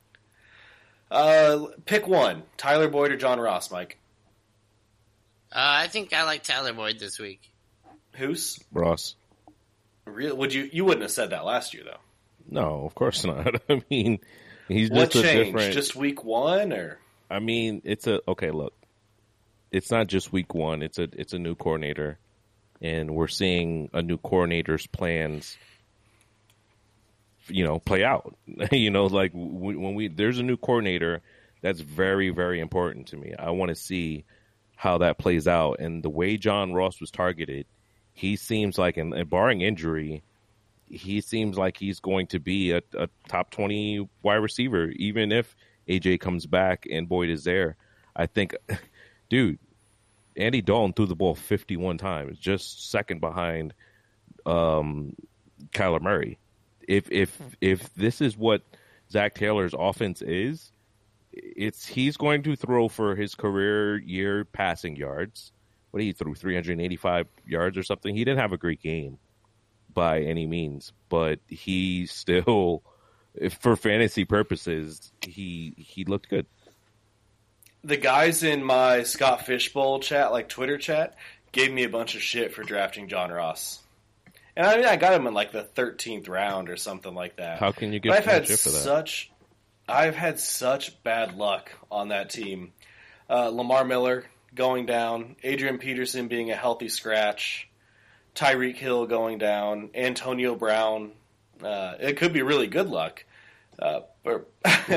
Uh, pick one, Tyler Boyd or John Ross, Mike? Uh, I think I like Tyler Boyd this week. Who's? Ross. Really? Would you, you wouldn't have said that last year, though. No, of course not. I mean, he's what just changed? a different... Just week one, or? I mean, it's a... Okay, look. It's not just week one. It's a it's a new coordinator, and we're seeing a new coordinator's plans, you know, play out. you know, like w- when we there's a new coordinator, that's very, very important to me. I want to see how that plays out. And the way John Ross was targeted, he seems like, and, and barring injury, he seems like he's going to be a, a top twenty wide receiver, even if A J comes back and Boyd is there. I think, dude, Andy Dalton threw the ball fifty-one times, just second behind um, Kyler Murray. If if if this is what Zach Taylor's offense is, it's he's going to throw for his career year passing yards. What he threw three hundred eighty-five yards or something. He didn't have a great game by any means, but he still, for fantasy purposes, he he looked good. The guys in my Scott Fishbowl chat, like Twitter chat, gave me a bunch of shit for drafting John Ross. And I mean, I got him in like the thirteenth round or something like that. How can you but get I've had shit for that? such, I've had such bad luck on that team. Uh, Lamar Miller going down, Adrian Peterson being a healthy scratch, Tyreek Hill going down, Antonio Brown. Uh, it could be really good luck, uh, or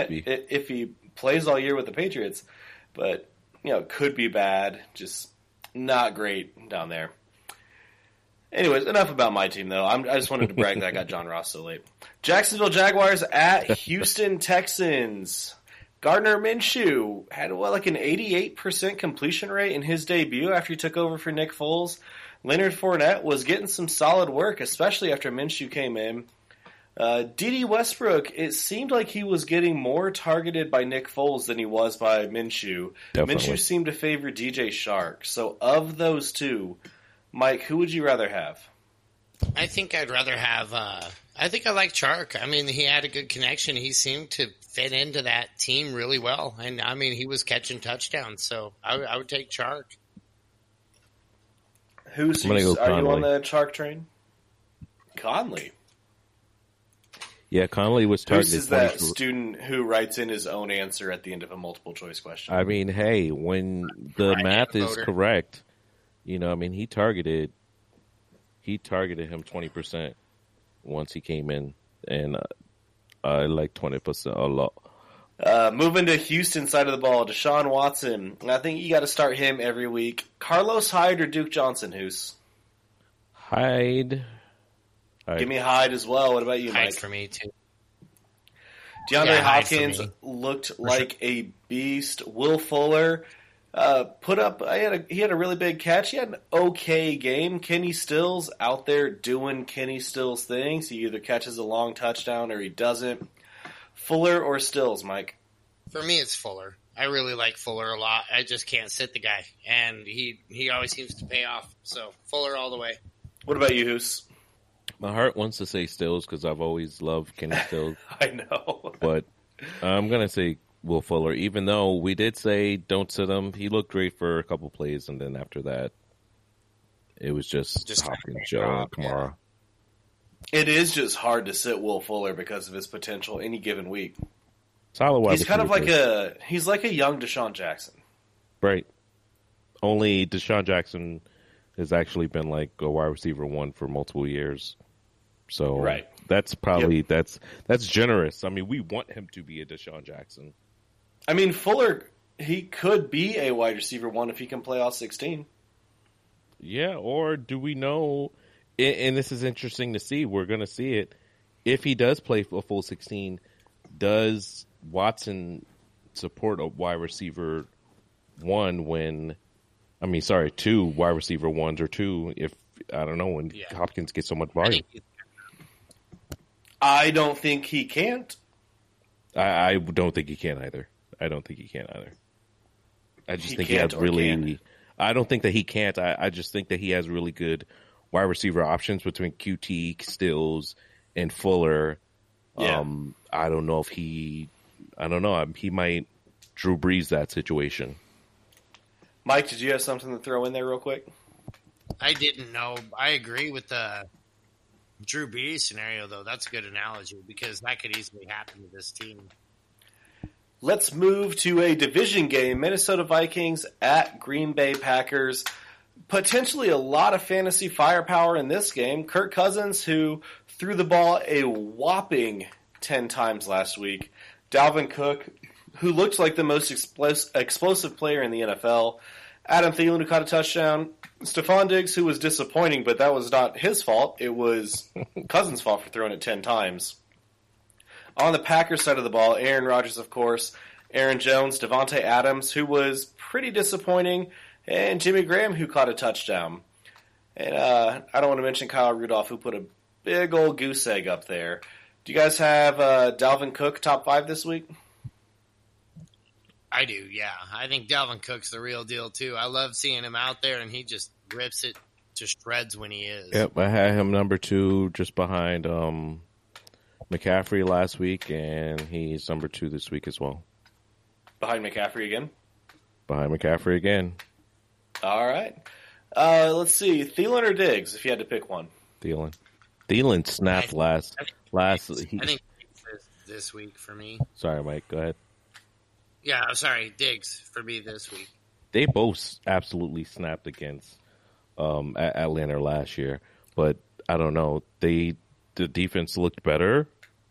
if he plays all year with the Patriots. But, you know, could be bad. Just not great down there. Anyways, enough about my team, though. I'm, I just wanted to brag that I got John Ross so late. Jacksonville Jaguars at Houston Texans. Gardner Minshew had, what, like an eighty-eight percent completion rate in his debut after he took over for Nick Foles. Leonard Fournette was getting some solid work, especially after Minshew came in. Uh, D D Westbrook, it seemed like he was getting more targeted by Nick Foles than he was by Minshew. Definitely. Minshew seemed to favor D J Shark. So of those two, Mike, who would you rather have? I think I'd rather have, uh, I think I like Chark. I mean, he had a good connection. He seemed to fit into that team really well. And, I mean, he was catching touchdowns. So I, I would take Chark. Who's I'm gonna go Are you Conley. on the Chark train? Conley. Yeah, Conley was Who's targeted. is that twenty student who writes in his own answer at the end of a multiple choice question? I mean, hey, when the Right, math is voter. correct, you know, I mean, he targeted, he targeted him twenty percent once he came in, and uh, I like twenty percent a lot. Uh, moving to Houston side of the ball, Deshaun Watson. I think you got to start him every week. Carlos Hyde or Duke Johnson, who's? Hyde. Hyde. Give me Hyde as well. What about you, Hyde Mike? for me, too. DeAndre Yeah, Hyde for Hopkins me. looked like a beast. Will Fuller uh, put up. I had a, he had a really big catch. He had an okay game. Kenny Stills out there doing Kenny Stills things. He either catches a long touchdown or he doesn't. Fuller or Stills, Mike? For me, it's Fuller. I really like Fuller a lot. I just can't sit the guy. And he, he always seems to pay off. So, Fuller all the way. What about you, Hoos? My heart wants to say Stills because I've always loved Kenny Stills, I know. but I'm gonna say Will Fuller. Even though we did say don't sit him, he looked great for a couple plays, and then after that, it was just, Just Hopkins, kinda Joe, and drop, Kamara. It is just hard to sit Will Fuller because of his potential any given week. Solid wide He's kind of like receiver. a he's like a young Deshaun Jackson. Right. Only Deshaun Jackson has actually been like a wide receiver one for multiple years. So Right. that's probably Yep. that's that's generous. I mean, we want him to be a Deshaun Jackson. I mean, Fuller, he could be a wide receiver one if he can play all sixteen. Yeah, or do we know? And and this is interesting to see. We're going to see it. If he does play a full sixteen, does Watson support a wide receiver one when? I mean, sorry, two wide receiver ones or two. If I don't know when Yeah. Hopkins gets so much I volume. think he's I don't think he can't. I, I don't think he can either. I don't think he can either. I just He think he can't has or really. can. I don't think that he can't. I, I just think that he has really good wide receiver options between Q T, Stills, and Fuller. Yeah. Um, I don't know if he. I don't know. He might Drew Brees that situation. Mike, did you have something to throw in there real quick? I didn't know. I agree with the Drew Brees scenario, though. That's a good analogy because that could easily happen to this team. Let's move to a division game. Minnesota Vikings at Green Bay Packers. potentially a lot of fantasy firepower in this game. Kirk Cousins, who threw the ball a whopping ten times last week. Dalvin Cook, who looked like the most explos- explosive player in the N F L. Adam Thielen, who caught a touchdown. Stephon Diggs, who was disappointing, but that was not his fault. It was Cousins' fault for throwing it ten times. On the Packers side of the ball, Aaron Rodgers, of course, Aaron Jones, Devontae Adams, who was pretty disappointing, and Jimmy Graham, who caught a touchdown. And uh, I don't want to mention Kyle Rudolph, who put a big old goose egg up there. Do you guys have uh, Dalvin Cook top five this week? I do, yeah. I think Dalvin Cook's the real deal, too. I love seeing him out there, and he just rips it to shreds when he is. Yep, I had him number two just behind um, McCaffrey last week, and he's number two this week as well. Behind McCaffrey again? Behind McCaffrey again. All right. Uh, let's see. Thielen or Diggs, if you had to pick one? Thielen. Thielen snapped last. I think, last. I think Diggs this week for me. Sorry, Mike. Go ahead. Yeah, I'm sorry. Diggs for me this week. They both absolutely snapped against um, Atlanta last year, but I don't know. They the defense looked better,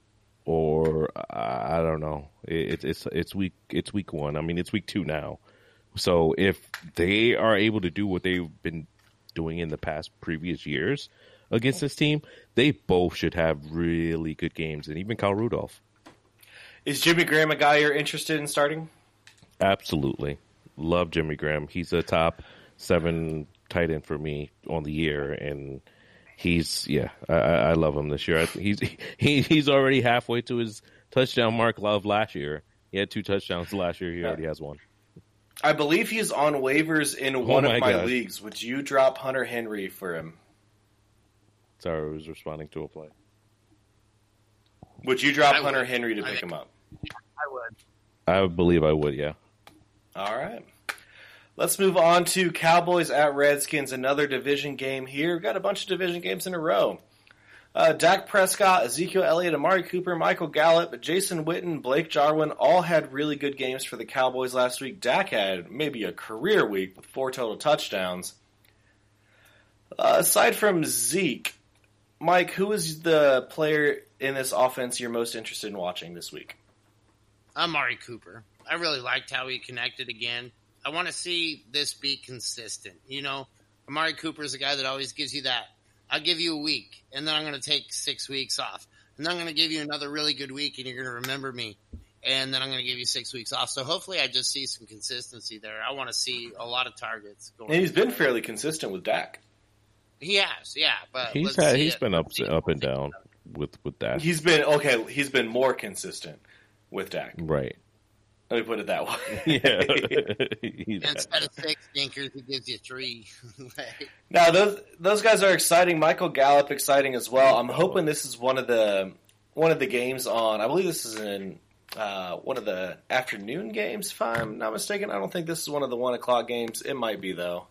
or I don't know. It's it's it's week it's week one. I mean, it's week two now. So if they are able to do what they've been doing in the past previous years against this team, they both should have really good games, and even Kyle Rudolph. Is Jimmy Graham a guy you're interested in starting? Absolutely. Love Jimmy Graham. He's a top seven tight end for me on the year, and he's, yeah, I, I love him this year. I, he's he, he's already halfway to his touchdown mark of last year. He had two touchdowns last year. He already has one. I believe he's on waivers in one oh my of my God. leagues. Would you drop Hunter Henry for him? Sorry, I was responding to a play. Would you drop I Hunter would. Henry to I pick think- him up? I would. I believe I would, yeah. All right. Let's move on to Cowboys at Redskins, another division game here. We've got a bunch of division games in a row. Uh, Dak Prescott, Ezekiel Elliott, Amari Cooper, Michael Gallup, Jason Witten, Blake Jarwin all had really good games for the Cowboys last week. Dak had maybe a career week with four total touchdowns. Uh, aside from Zeke, Mike, who is the player in this offense you're most interested in watching this week? Amari Cooper. I really liked how he connected again. I want to see this be consistent. You know, Amari Cooper is a guy that always gives you that. I'll give you a week, and then I'm going to take six weeks off. And then I'm going to give you another really good week, and you're going to remember me. And then I'm going to give you six weeks off. So hopefully I just see some consistency there. I want to see a lot of targets going. And he's been fairly consistent with Dak. He has, yeah. But He's let's had, see he's it. been up Let's see it. up and down with, with that. He's been, okay, he's been more consistent with Dak. Right. Let me put it that way. Yeah. He's- Instead of six stinkers, he gives you three. Now, those those guys are exciting. Michael Gallup exciting as well. I'm hoping this is one of the one of the games on. I believe this is in uh, one of the afternoon games, if I'm not mistaken. I don't think this is one of the one o'clock games. It might be though.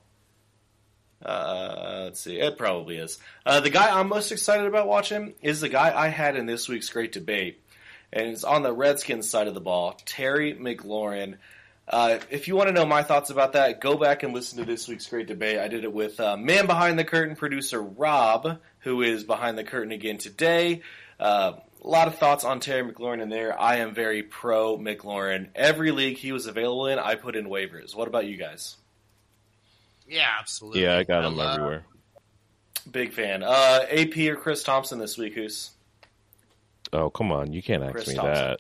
Uh, let's see. It probably is. Uh, the guy I'm most excited about watching is the guy I had in this week's great debate, and it's on the Redskins side of the ball, Terry McLaurin. Uh, if you want to know my thoughts about that, go back and listen to this week's great debate. I did it with uh, man behind the curtain producer Rob, who is behind the curtain again today. Uh, a lot of thoughts on Terry McLaurin in there. I am very pro McLaurin. Every league he was available in, I put in waivers. What about you guys? Yeah, absolutely. yeah, I got him love- everywhere. Big fan. Uh, A P or Chris Thompson this week, who's? Oh, come on. You can't ask Chris me Thompson. that.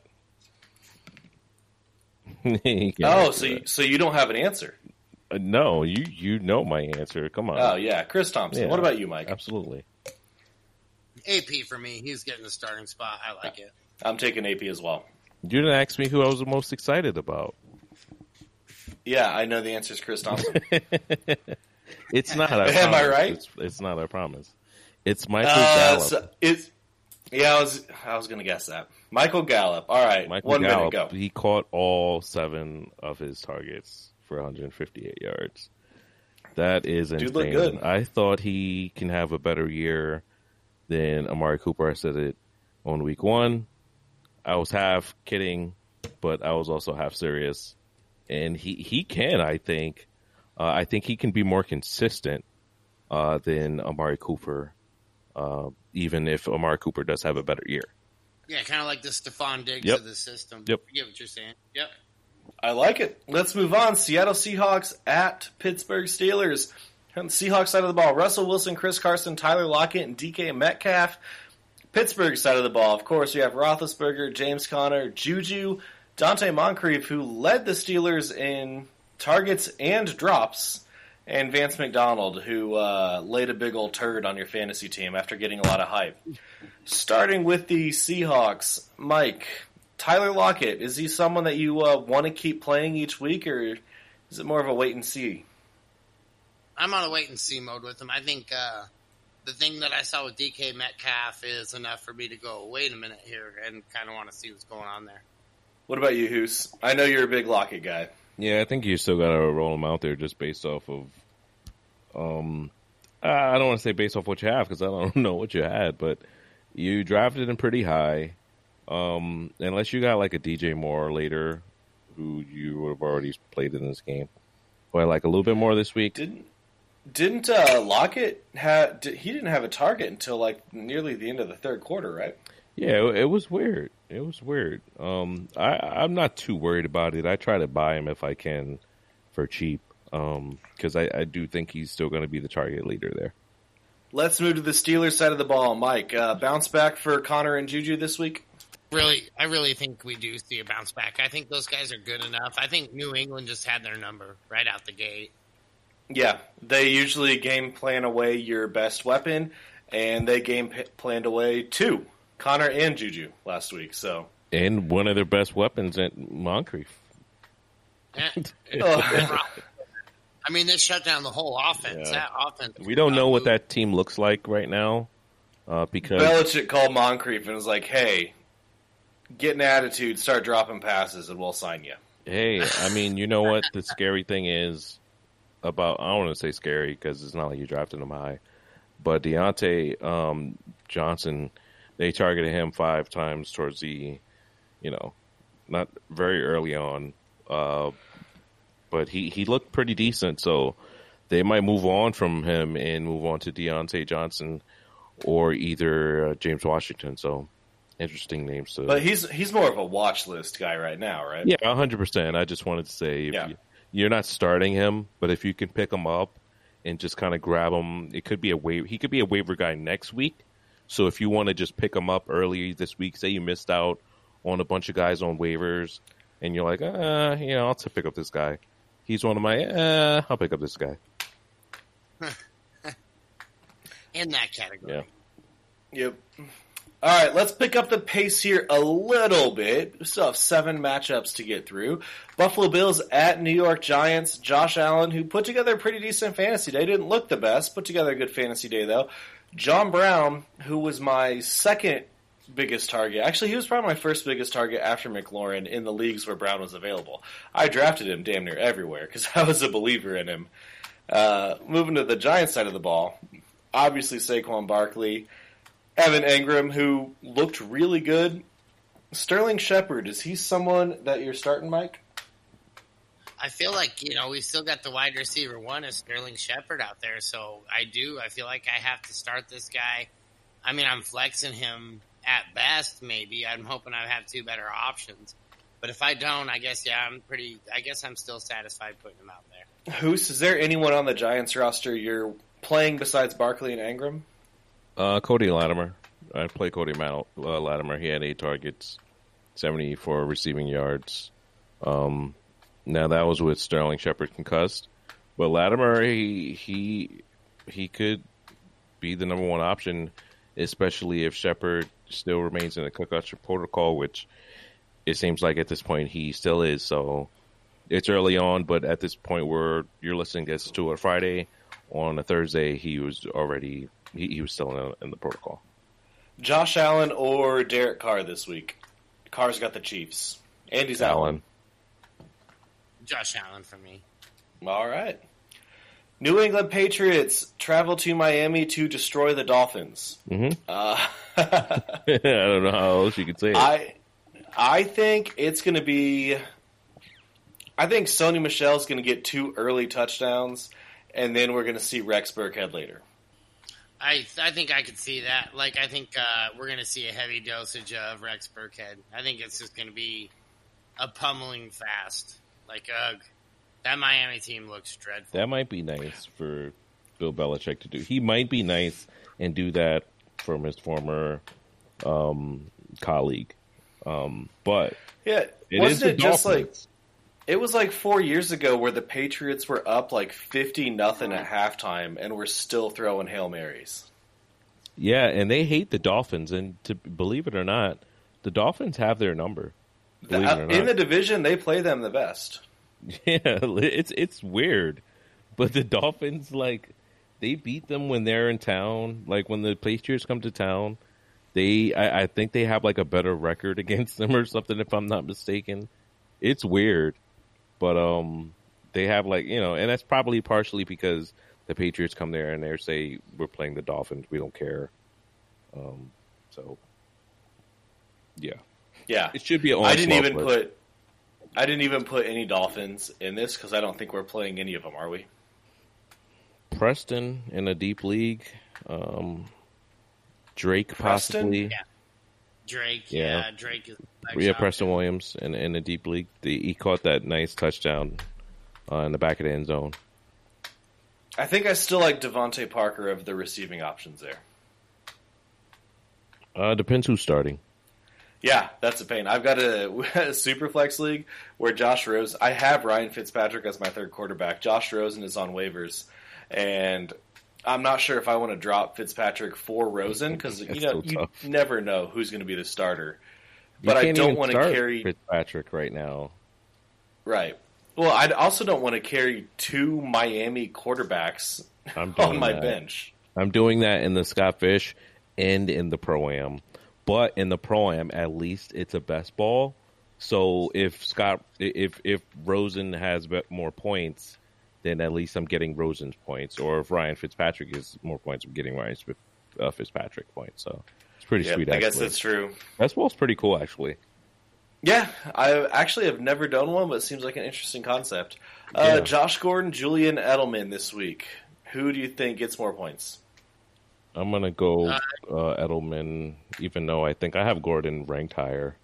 You can't Oh, ask so me you, so you don't have an answer? that. Uh, no, you you know my answer. Come on. Oh yeah, Chris Thompson. Yeah. What about you, Mike? Absolutely. A P for me. He's getting the starting spot. I like it. I'm taking A P as well. You didn't ask me who I was the most excited about. Yeah, I know the answer is Chris Thompson. It's not. I Am I promise. right? It's, it's not. I promise. It's Michael Uh, Gallup. so it's, yeah, I was I was going to guess that. Michael Gallup. All right, Michael one Gallup. minute, go. He caught all seven of his targets for one hundred fifty-eight yards. That is insane. Dude looked good. I thought he can have a better year than Amari Cooper. I said it on week one. I was half kidding, but I was also half serious. And he, he can, I think, Uh, I think he can be more consistent uh, than Amari Cooper, uh, even if Amari Cooper does have a better year. Yeah, kind of like the Stephon Diggs Yep. of the system. Yep. I get what you're saying. Yep. I like it. Let's move on. Seattle Seahawks at Pittsburgh Steelers. On the Seahawks side of the ball, Russell Wilson, Chris Carson, Tyler Lockett, and D K Metcalf. Pittsburgh side of the ball, of course, you have Roethlisberger, James Conner, Juju, Dante Moncrief, who led the Steelers in targets and drops, and Vance McDonald, who uh, laid a big old turd on your fantasy team after getting a lot of hype. Starting with the Seahawks, Mike, Tyler Lockett, is he someone that you uh, want to keep playing each week, or is it more of a wait and see? I'm on a wait and see mode with him. I think uh, the thing that I saw with D K Metcalf is enough for me to go, wait a minute here, and kind of want to see what's going on there. What about you, Hoos? I know you're a big Lockett guy. Yeah, I think you still got to roll him out there just based off of, um, I don't want to say based off what you have because I don't know what you had, but you drafted him pretty high. Um, unless you got like a D J Moore later, who you would have already played in this game, or like a little bit more this week. Didn't didn't uh, Lockett have? He didn't have a target until like nearly the end of the third quarter, right? Yeah, it, it was weird. It was weird. Um, I, I'm not too worried about it. I try to buy him if I can for cheap, because um, I, I do think he's still going to be the target leader there. Let's move to the Steelers side of the ball. Mike, uh, bounce back for Connor and Juju this week? Really, I really think we do see a bounce back. I think those guys are good enough. I think New England just had their number right out the gate. Yeah, they usually game plan away your best weapon, and they game p- planned away two, Connor and Juju, last week. So And one of their best weapons at Moncrief. Yeah. oh. I mean, they shut down the whole offense. Yeah. That offense. We don't know what that team looks like right now uh, because Belichick called Moncrief and was like, hey, get an attitude, start dropping passes, and we'll sign you. Hey, I mean, you know what the scary thing is about, I don't want to say scary because it's not like you drafted him high, but Deontay um, Johnson, they targeted him five times towards the, you know, not very early on, uh, but he, he looked pretty decent, so they might move on from him and move on to Deontay Johnson or either uh, James Washington, so interesting names. To, But he's he's more of a watch list guy right now, right? yeah, one hundred percent. I just wanted to say, if Yeah. you, you're not starting him, but if you can pick him up and just kind of grab him, it could be a waiver. He could be a waiver guy next week. So if you want to just pick him up early this week, say you missed out on a bunch of guys on waivers, and you're like, uh, you know, I'll t- pick up this guy. He's one of my, uh, I'll pick up this guy. In that category. Yeah. Yep. All right, let's pick up the pace here a little bit. We still have seven matchups to get through. Buffalo Bills at New York Giants. Josh Allen, who put together a pretty decent fantasy day. Didn't look the best. Put together a good fantasy day, though. John Brown, who was my second biggest target. Actually, he was probably my first biggest target after McLaurin in the leagues where Brown was available. I drafted him damn near everywhere because I was a believer in him. Uh, moving to the Giants side of the ball, obviously Saquon Barkley. Evan Engram, who looked really good. Sterling Shepard, is he someone that you're starting, Mike? I feel like, you know, we still got the wide receiver one as Sterling Shepard out there, so I do. I feel like I have to start this guy. I mean, I'm flexing him at best, maybe. I'm hoping I have two better options. But if I don't, I guess, yeah, I'm pretty, I guess I'm still satisfied putting him out there. Hoos, is there anyone on the Giants roster you're playing besides Barkley and Engram? Uh, Cody Latimer. I play Cody Mal- uh, Latimer. He had eight targets, seventy-four receiving yards. Um, now that was with Sterling Shepard concussed, but Latimer he he he could be the number one option, especially if Shepard still remains in the concussion protocol, which it seems like at this point he still is. So it's early on, but at this point where you're listening this to a Friday, on a Thursday he was already. He, he was still in, in the protocol. Josh Allen or Derek Carr this week? Carr's got the Chiefs. Andy's Allen. Josh Allen for me. All right. New England Patriots travel to Miami to destroy the Dolphins. Mm-hmm. Uh, I don't know how else you could say it. I I think it's going to be I think Sony Michel's going to get two early touchdowns, and then we're going to see Rex Burkhead later. I I think I could see that. Like, I think uh, we're going to see a heavy dosage of Rex Burkhead. I think it's just going to be a pummeling fast. Like, ugh. That Miami team looks dreadful. That might be nice for Bill Belichick to do. He might be nice and do that from his former um, colleague. Um, but yeah, it wasn't is the it just Dolphins. like it was like four years ago where the Patriots were up like fifty nothing at halftime and were still throwing Hail Marys. Yeah, and they hate the Dolphins, and to believe it or not, the Dolphins have their number. The, uh, in the division, they play them the best. Yeah, it's it's weird, but the Dolphins, like, they beat them when they're in town. Like, when the Patriots come to town, they I, I think they have like a better record against them or something, if I'm not mistaken. It's weird, but um, they have, like, you know, and that's probably partially because the Patriots come there and they say, we're playing the Dolphins, we don't care. Um, so yeah, yeah, it should be an I didn't even list. put I didn't even put any Dolphins in this because I don't think we're playing any of them, are we? Preston in a deep league, um, Drake Preston? possibly. Yeah. Drake, Yeah. yeah, Drake is Yeah, Preston Williams in, in a deep league. The, he caught that nice touchdown uh, in the back of the end zone. I think I still like Devontae Parker of the receiving options there. Uh, depends who's starting. Yeah, that's a pain. I've got a, a super flex league where Josh Rosen. I have Ryan Fitzpatrick as my third quarterback. Josh Rosen is on waivers, and I'm not sure if I want to drop Fitzpatrick for Rosen because you know so you tough. never know who's going to be the starter. You But I can't don't even want to start carry Fitzpatrick right now. right. Well, I also don't want to carry two Miami quarterbacks I'm doing on my that. bench. I'm doing that in the Scott Fish and in the Pro-Am. But in the Pro-Am, at least it's a best ball. So if Scott, if if Rosen has more points, then at least I'm getting Rosen's points. Or if Ryan Fitzpatrick is more points, I'm getting Ryan uh, Fitzpatrick points. So it's pretty Yep, sweet, I actually. guess that's true. Best ball's pretty cool, actually. Yeah, I actually have never done one, but it seems like an interesting concept. Uh, Yeah. Josh Gordon, Julian Edelman this week. Who do you think gets more points? I'm going to go uh, Edelman, even though I think I have Gordon ranked higher.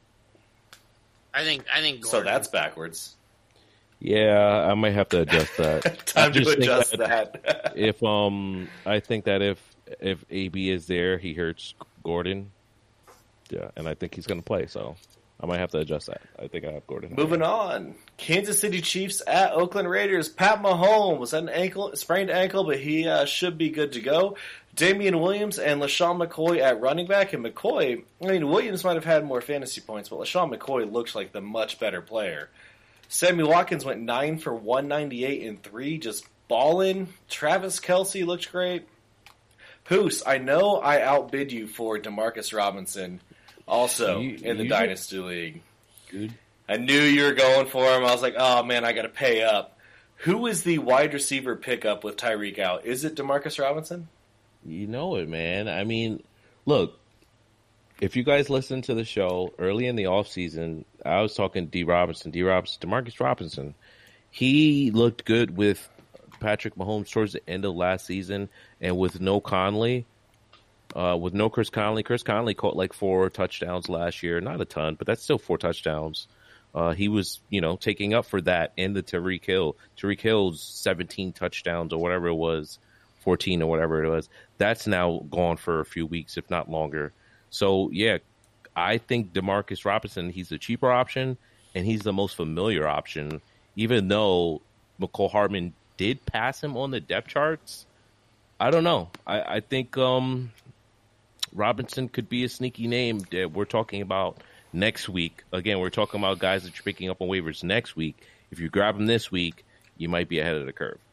I think I think So Gordon. that's backwards. Yeah, I might have to adjust that. I Time to just think adjust that. if um, I think that if if A B is there, he hurts Gordon. Yeah, and I think he's going to play, so I might have to adjust that. I think I have Gordon. Moving on. Kansas City Chiefs at Oakland Raiders. Pat Mahomes had an ankle, sprained ankle, but he uh, should be good to go. Damian Williams and LaShawn McCoy at running back. And McCoy, I mean, Williams might have had more fantasy points, but LaShawn McCoy looks like the much better player. Sammy Watkins went nine for one ninety-eight and three, just balling. Travis Kelce looked great. Poos, I know I outbid you for DeMarcus Robinson, also You- in the you Dynasty League. Good. I knew you were going for him. I was like, oh man, I got to pay up. Who is the wide receiver pickup with Tyreek out? Is it DeMarcus Robinson? You know it, man. I mean, look, if you guys listen to the show early in the offseason, I was talking D. Robinson, D. Robinson, DeMarcus Robinson. He looked good with Patrick Mahomes towards the end of last season, and with no Conley, uh, with no Chris Conley. Chris Conley caught like four touchdowns last year. Not a ton, but that's still four touchdowns. Uh, he was, you know, taking up for that in the Tyreek Hill. Tyreek Hill's seventeen touchdowns or whatever it was, fourteen or whatever it was. That's now gone for a few weeks, if not longer. So, yeah, I think DeMarcus Robinson, he's the cheaper option, and he's the most familiar option, even though McCole Hardman did pass him on the depth charts. I don't know. I, I think um, Robinson could be a sneaky name that we're talking about next week. Again, we're talking about guys that you're picking up on waivers next week. If you grab them this week, you might be ahead of the curve.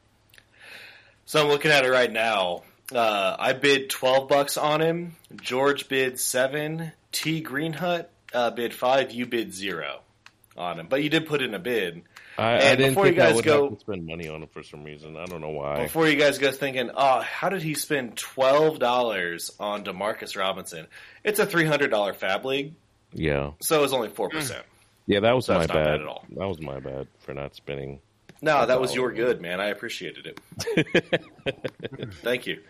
So I'm looking at it right now. Uh, I bid twelve bucks on him. George bid seven. T Greenhut uh, bid five. You bid zero on him, but you did put in a bid. I, And I didn't before think you guys I would go- have to spend money on him for some reason. I don't know why. Before you guys go thinking, oh, how did he spend twelve dollars on DeMarcus Robinson? It's a three hundred dollar Fab League, Yeah. so it's only four percent. Yeah, that was So my that's not bad. bad at all. That was my bad for not spinning. No, that That's was all your I good, man. I appreciated it. Thank you.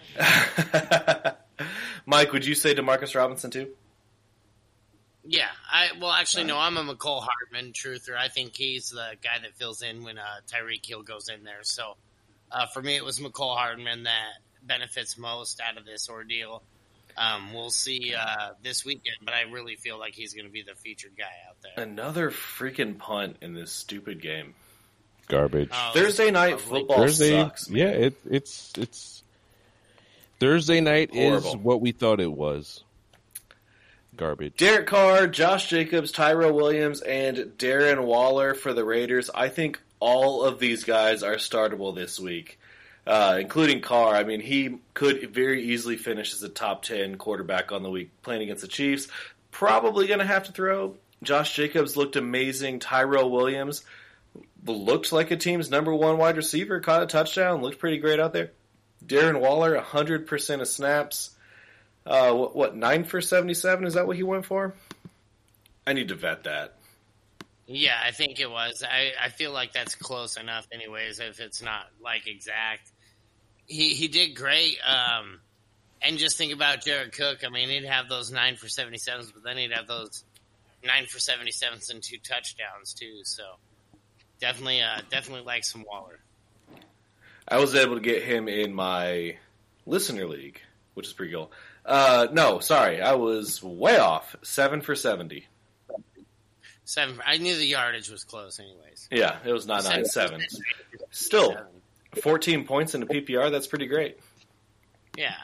Mike, would you say DeMarcus Robinson too? Yeah, I well actually no, I'm a McCole Hardman truther. I think he's the guy that fills in when uh, Tyreek Hill goes in there. So uh, for me, it was McCole Hardman that benefits most out of this ordeal. Um, we'll see uh, this weekend, but I really feel like he's going to be the featured guy out there. Another freaking punt in this stupid game. Garbage. Oh, Thursday night lovely. football Thursday, sucks. Man. yeah, it, it's it's Thursday night is Horrible. what we thought it was. Garbage. Derek Carr, Josh Jacobs, Tyrell Williams, and Darren Waller for the Raiders. I think all of these guys are startable this week, uh, including Carr. I mean, he could very easily finish as a top ten quarterback on the week playing against the Chiefs. Probably going to have to throw. Josh Jacobs looked amazing. Tyrell Williams looked like a team's number one wide receiver, caught a touchdown, looked pretty great out there. Darren Waller, one hundred percent of snaps. Uh, what, what, nine for seventy-seven? Is that what he went for? I need to vet that. Yeah, I think it was. I, I feel like that's close enough anyways, if it's not, like, exact. He he did great. Um, and just think about Jared Cook. I mean, he'd have those nine for seventy-sevens, but then he'd have those nine for seventy-sevens and two touchdowns, too. So definitely, uh, definitely like some Waller. I was able to get him in my listener league, which is pretty cool. Uh, no, sorry, I was way off. Seven for seventy. Seven. I knew the yardage was close, anyways. Yeah, it was not nine seven. Still, fourteen points in a P P R. That's pretty great. Yeah.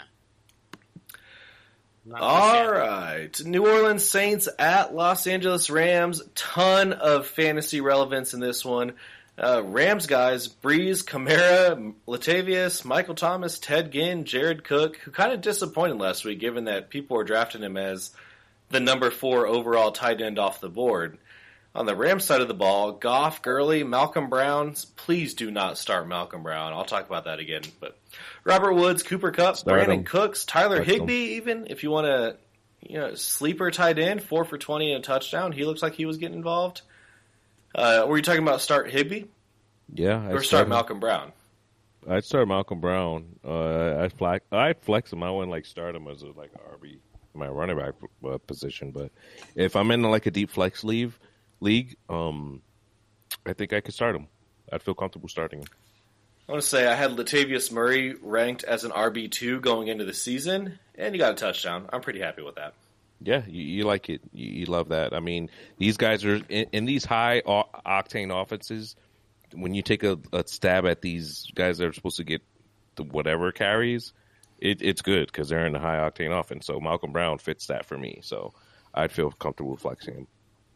Not All bad. right, New Orleans Saints at Los Angeles Rams. Ton of fantasy relevance in this one. Uh, Rams guys, Breeze, Kamara, Latavius, Michael Thomas, Ted Ginn, Jared Cook, who kind of disappointed last week given that people were drafting him as the number four overall tight end off the board. On the Rams side of the ball, Goff, Gurley, Malcolm Brown. Please do not start Malcolm Brown. I'll talk about that again. But Robert Woods, Cooper Kupp, Start Brandon him. Cooks, Tyler Start Higbee even, if you want to, you know, sleeper tight end, four for twenty and a touchdown. He looks like he was getting involved. Uh, were you talking about start Higbee Yeah, I or start him. Malcolm Brown? I'd start Malcolm Brown. Uh, I'd flex. I'd flex him. I wouldn't like start him as a, like a R B, my running back uh, position. But if I'm in like a deep flex league, league, um, I think I could start him. I'd feel comfortable starting him. I want to say I had Latavius Murray ranked as an R B two going into the season, and he got a touchdown. I'm pretty happy with that. Yeah, you, you like it. You, you love that. I mean, these guys are in, in these high o- octane offenses. When you take a, a stab at these guys that are supposed to get the whatever carries, it, it's good because they're in the high octane offense. So Malcolm Brown fits that for me. So I'd feel comfortable flexing him.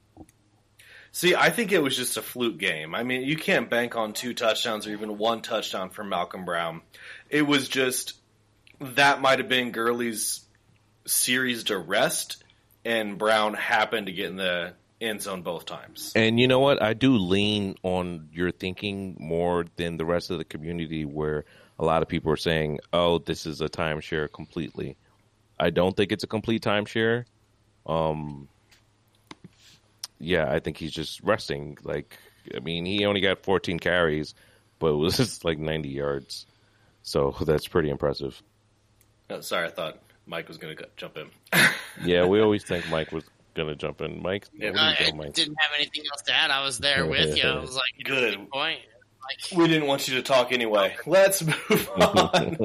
See, I think it was just a fluke game. I mean, you can't bank on two touchdowns or even one touchdown from Malcolm Brown. It was just that might have been Gurley's series to rest, and Brown happened to get in the end zone both times. And you know what? I do lean on your thinking more than the rest of the community where a lot of people are saying, oh, this is a timeshare completely. I don't think it's a complete timeshare. Um, yeah, I think he's just resting. Like, I mean, he only got fourteen carries, but it was just like ninety yards. So that's pretty impressive. Oh, sorry, I thought Mike was going to jump in. Yeah, we always think Mike was going to jump in. Mike, Yeah, what do Uh, you I go, Mike? didn't have anything else to add. I was there with you. I was like, Good. good point. Like, We didn't want you to talk anyway. Let's move on.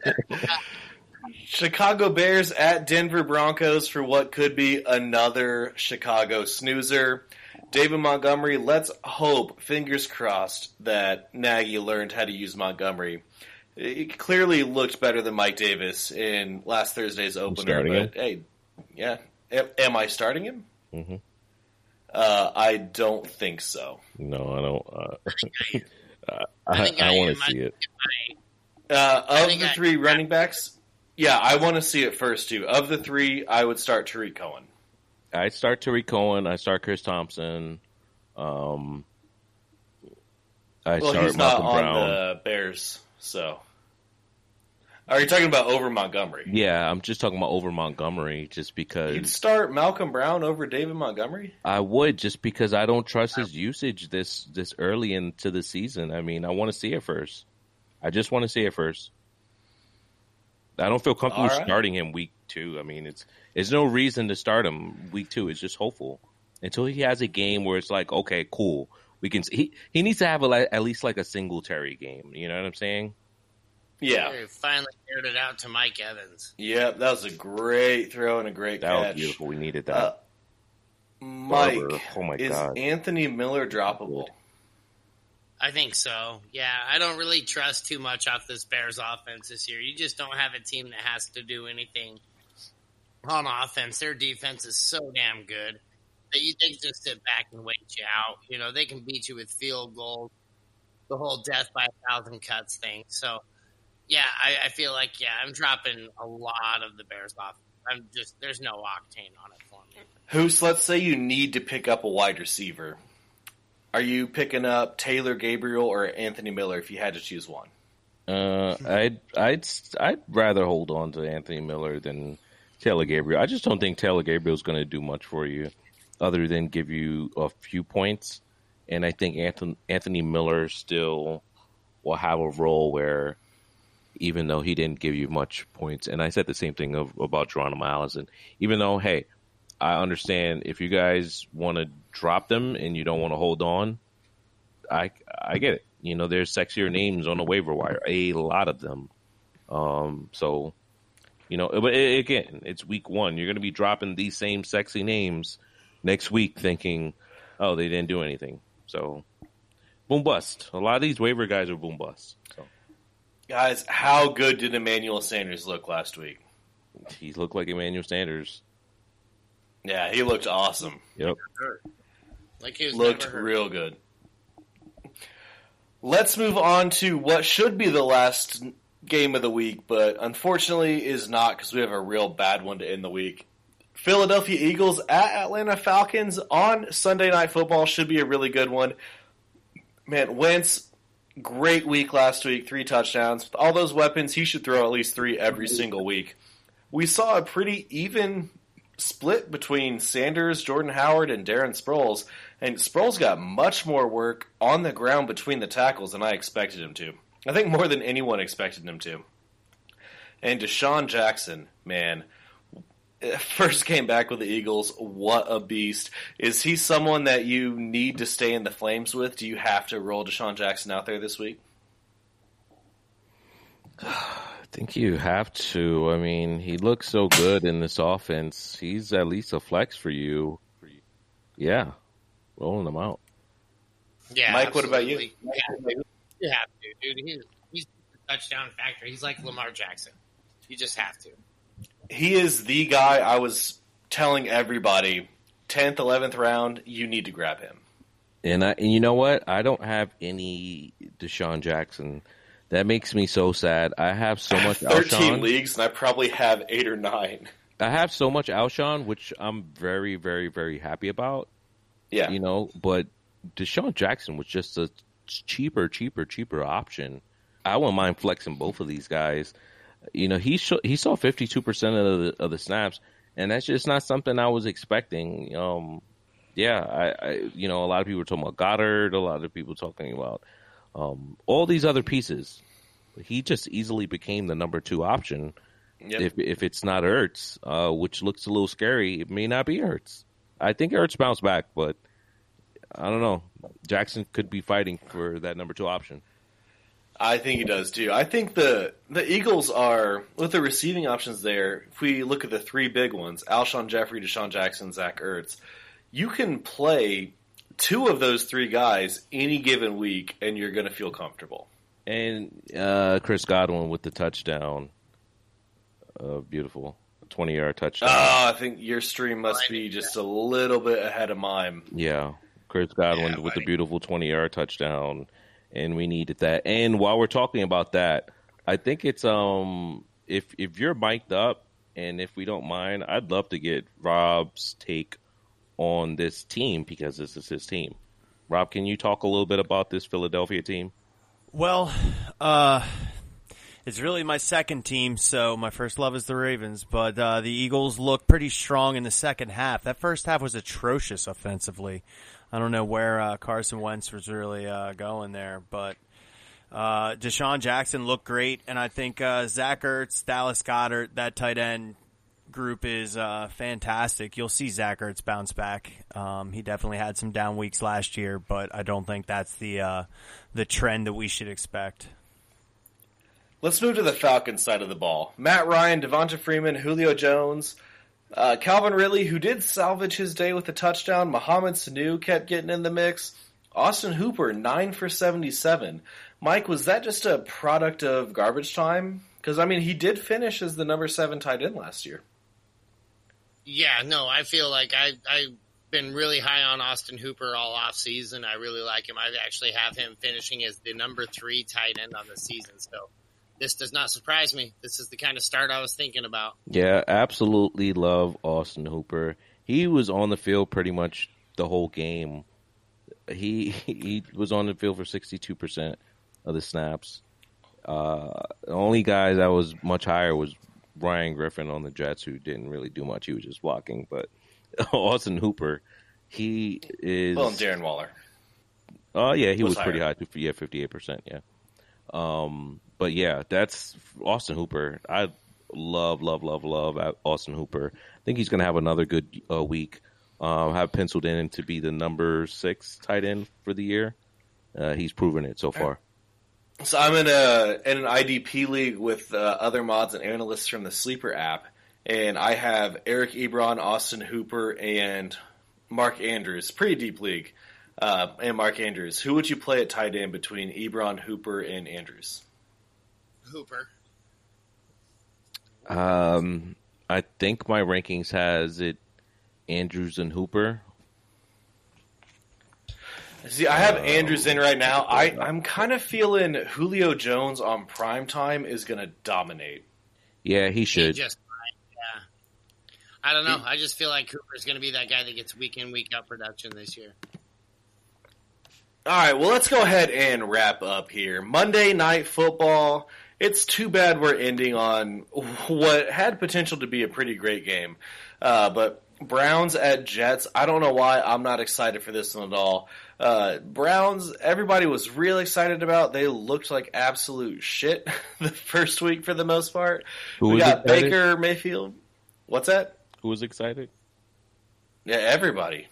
Chicago Bears at Denver Broncos for what could be another Chicago snoozer. David Montgomery, let's hope, fingers crossed, that Nagy learned how to use Montgomery. It clearly looked better than Mike Davis in last Thursday's opener. starting But hey, yeah. Am, am I starting him? Mm-hmm. Uh, I don't think so. No, I don't. Uh, uh, I I, think I, I want am. to see it. Uh, I of think the I- three running backs, yeah, I want to see it first too. Of the three, I would start Tariq Cohen. I start Tariq Cohen. I start Chris Thompson. Um, I Well, start he's not Malcolm on Brown. the Bears, so Are you talking about over Montgomery? Yeah, I'm just talking about over Montgomery just because... You'd start Malcolm Brown over David Montgomery? I would, just because I don't trust his usage this, this early into the season. I mean, I want to see it first. I just want to see it first. I don't feel comfortable right. starting him week two. I mean, it's there's no reason to start him week two. It's just hopeful. Until he has a game where it's like, okay, cool. We can. He, he needs to have a, at least like a Singletary game. You know what I'm saying? Yeah. They finally aired it out to Mike Evans. Yeah, that was a great throw and a great that catch. That was beautiful. We needed that. Uh, Mike, Barber. Oh my is God. Anthony Miller droppable? I think so. Yeah, I don't really trust too much off this Bears offense this year. You just don't have a team that has to do anything on offense. Their defense is so damn good that you think just sit back and wait you out. You know, they can beat you with field goals, the whole death by a thousand cuts thing. So, yeah, I, I feel like, yeah, I'm dropping a lot of the Bears offense. I'm just, there's no octane on it for me. Who's, let's say you need to pick up a wide receiver. Are you picking up Taylor Gabriel or Anthony Miller if you had to choose one? Uh, I'd, I'd, I'd rather hold on to Anthony Miller than Taylor Gabriel. I just don't think Taylor Gabriel is going to do much for you other than give you a few points. And I think Anthony, Anthony Miller still will have a role where, even though he didn't give you much points, and I said the same thing of, about Geronimo Allison, even though, hey, I understand if you guys want to drop them and you don't want to hold on, I, I get it. You know, there's sexier names on the waiver wire, a lot of them. Um, so, you know, but again, it's week one. You're going to be dropping these same sexy names next week thinking, oh, they didn't do anything. So, boom bust. A lot of these waiver guys are boom bust. So. Guys, how good did Emmanuel Sanders look last week? He looked like Emmanuel Sanders. Yeah, he looked awesome. Yep. Like he was looked never hurt. real good. Let's move on to what should be the last game of the week, but unfortunately is not because we have a real bad one to end the week. Philadelphia Eagles at Atlanta Falcons on Sunday Night Football should be a really good one. Man, Wentz, great week last week, three touchdowns. With all those weapons, he should throw at least three every single week. We saw a pretty even split between Sanders, Jordan Howard, and Darren Sproles, and Sproles got much more work on the ground between the tackles than I expected him to. I think more than anyone expected him to. And Deshaun Jackson, man, first came back with the Eagles. What a beast. Is he someone that you need to stay in the flames with? Do you have to roll Deshaun Jackson out there this week? I think you have to. I mean, he looks so good in this offense. He's at least a flex for you. Yeah, rolling him out. Yeah, Mike, absolutely. what about you? Yeah, you have to, dude. He's, he's the touchdown factor. He's like Lamar Jackson. You just have to. He is the guy I was telling everybody, tenth, eleventh round, you need to grab him. And I, and you know what? I don't have any Deshaun Jackson. That makes me so sad. I have so much thirteen Alshon. leagues, and I probably have eight or nine. I have so much Alshon, which I'm very, very, very happy about. Yeah. You know, but Deshaun Jackson was just a cheaper, cheaper, cheaper option. I wouldn't mind flexing both of these guys. You know, he sh- he saw fifty-two percent of the, of the snaps, and that's just not something I was expecting. Um, yeah, I, I, you know, a lot of people were talking about Goddard, a lot of people talking about um, all these other pieces. He just easily became the number two option. Yep. If if it's not Ertz, uh, which looks a little scary, it may not be Ertz. I think Ertz bounced back, but I don't know. Jackson could be fighting for that number two option. I think he does too. I think the the Eagles are, with the receiving options there, if we look at the three big ones, Alshon Jeffrey, Deshaun Jackson, Zach Ertz, you can play two of those three guys any given week and you're going to feel comfortable. And uh, Chris Godwin with the touchdown. Uh, beautiful. twenty-yard touchdown. Oh, I think your stream must be just a little bit ahead of mine. Yeah. Chris Godwin yeah, with the beautiful twenty-yard touchdown. And we needed that. And while we're talking about that, I think it's um if if you're mic'd up and if we don't mind, I'd love to get Rob's take on this team because this is his team. Rob, can you talk a little bit about this Philadelphia team? Well, uh, It's really my second team, so my first love is the Ravens. But uh, the Eagles look pretty strong in the second half. That first half was atrocious offensively. I don't know where uh, Carson Wentz was really uh, going there, but uh, Deshaun Jackson looked great, and I think uh, Zach Ertz, Dallas Goedert, that tight end group is uh, fantastic. You'll see Zach Ertz bounce back. Um, he definitely had some down weeks last year, but I don't think that's the uh, the trend that we should expect. Let's move to the Falcons side of the ball. Matt Ryan, Devonta Freeman, Julio Jones, uh, Calvin Ridley, who did salvage his day with a touchdown. Mohamed Sanu kept getting in the mix. Austin Hooper, nine for seventy-seven. Mike, was that just a product of garbage time? Because, I mean, he did finish as the number seven tight end last year. Yeah, no, I feel like I, I've been really high on Austin Hooper all off season. I really like him. I actually have him finishing as the number three tight end on the season, so this does not surprise me. This is the kind of start I was thinking about. Yeah, absolutely love Austin Hooper. He was on the field pretty much the whole game. He he was on the field for sixty-two percent of the snaps. Uh, the only guy that was much higher was Ryan Griffin on the Jets, who didn't really do much. He was just blocking. But Austin Hooper, he is... Well, and Darren Waller. Oh, uh, yeah, he was, was pretty high. Yeah, fifty-eight percent, yeah. Um, but, yeah, that's Austin Hooper. I love, love, love, love Austin Hooper. I think he's going to have another good uh, week. Um, have penciled in to be the number six tight end for the year. Uh, he's proven it so far. So I'm in a in an I D P league with uh, other mods and analysts from the Sleeper app, and I have Eric Ebron, Austin Hooper, and Mark Andrews. Pretty deep league. Uh, and Mark Andrews. Who would you play at tight end between Ebron, Hooper, and Andrews? Hooper. Um, I think my rankings has it Andrews and Hooper. See, I have Andrews in right now. I, I'm kind of feeling Julio Jones on primetime is going to dominate. Yeah, he should. He just, yeah. I don't know. He, I just feel like Cooper's going to be that guy that gets week in, week out production this year. All right, well, let's go ahead and wrap up here. Monday Night Football. It's too bad we're ending on what had potential to be a pretty great game. Uh, but Browns at Jets, I don't know why I'm not excited for this one at all. Uh, Browns, everybody was real excited about. They looked like absolute shit the first week for the most part. Who we was got excited? Baker Mayfield. What's that? Who was excited? Yeah, everybody.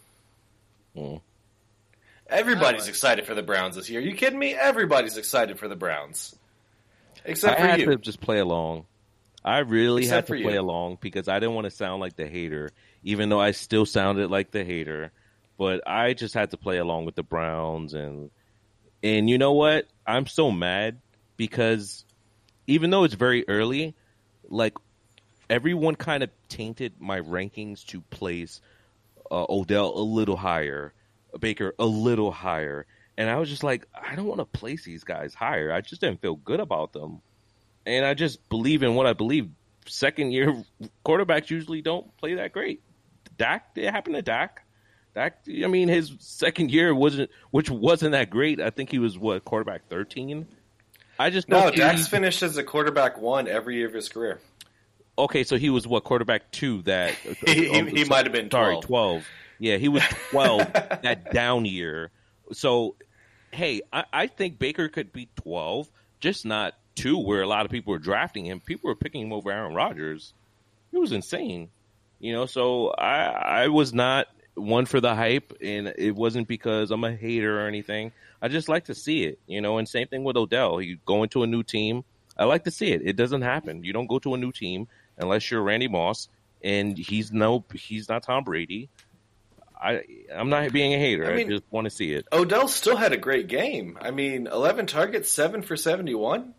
Oh. Everybody's Oh. excited for the Browns this year. Are you kidding me? Everybody's excited for the Browns. Except I for had you. to just play along. I really Except had for to you. play along because I didn't want to sound like the hater, even though I still sounded like the hater. But I just had to play along with the Browns, and and you know what? I'm so mad because even though it's very early, like everyone kind of tainted my rankings to place uh, Odell a little higher, Baker a little higher, and I was just like, I don't want to place these guys higher. I just didn't feel good about them, and I just believe in what I believe. Second year quarterbacks usually don't play that great. Dak, it happened to Dak. Dak, I mean, his second year wasn't, which wasn't that great. I think he was what, quarterback thirteen. I just No, don't Dak's see- finished as a quarterback one every year of his career. Okay, so he was what, quarterback two? That He, he, he might have been twelve. Sorry, twelve. Yeah, he was twelve that down year. So, hey, I, I think Baker could be twelve, just not two, where a lot of people were drafting him. People were picking him over Aaron Rodgers. It was insane. You know, so I I was not one for the hype, and it wasn't because I'm a hater or anything. I just like to see it, you know, and same thing with Odell. You go into a new team. I like to see it. It doesn't happen. You don't go to a new team unless you're Randy Moss, and he's no, he's not Tom Brady. I, I'm not being a hater. I I, mean, just want to see it. Odell still had a great game. I mean, eleven targets, seven for seventy-one.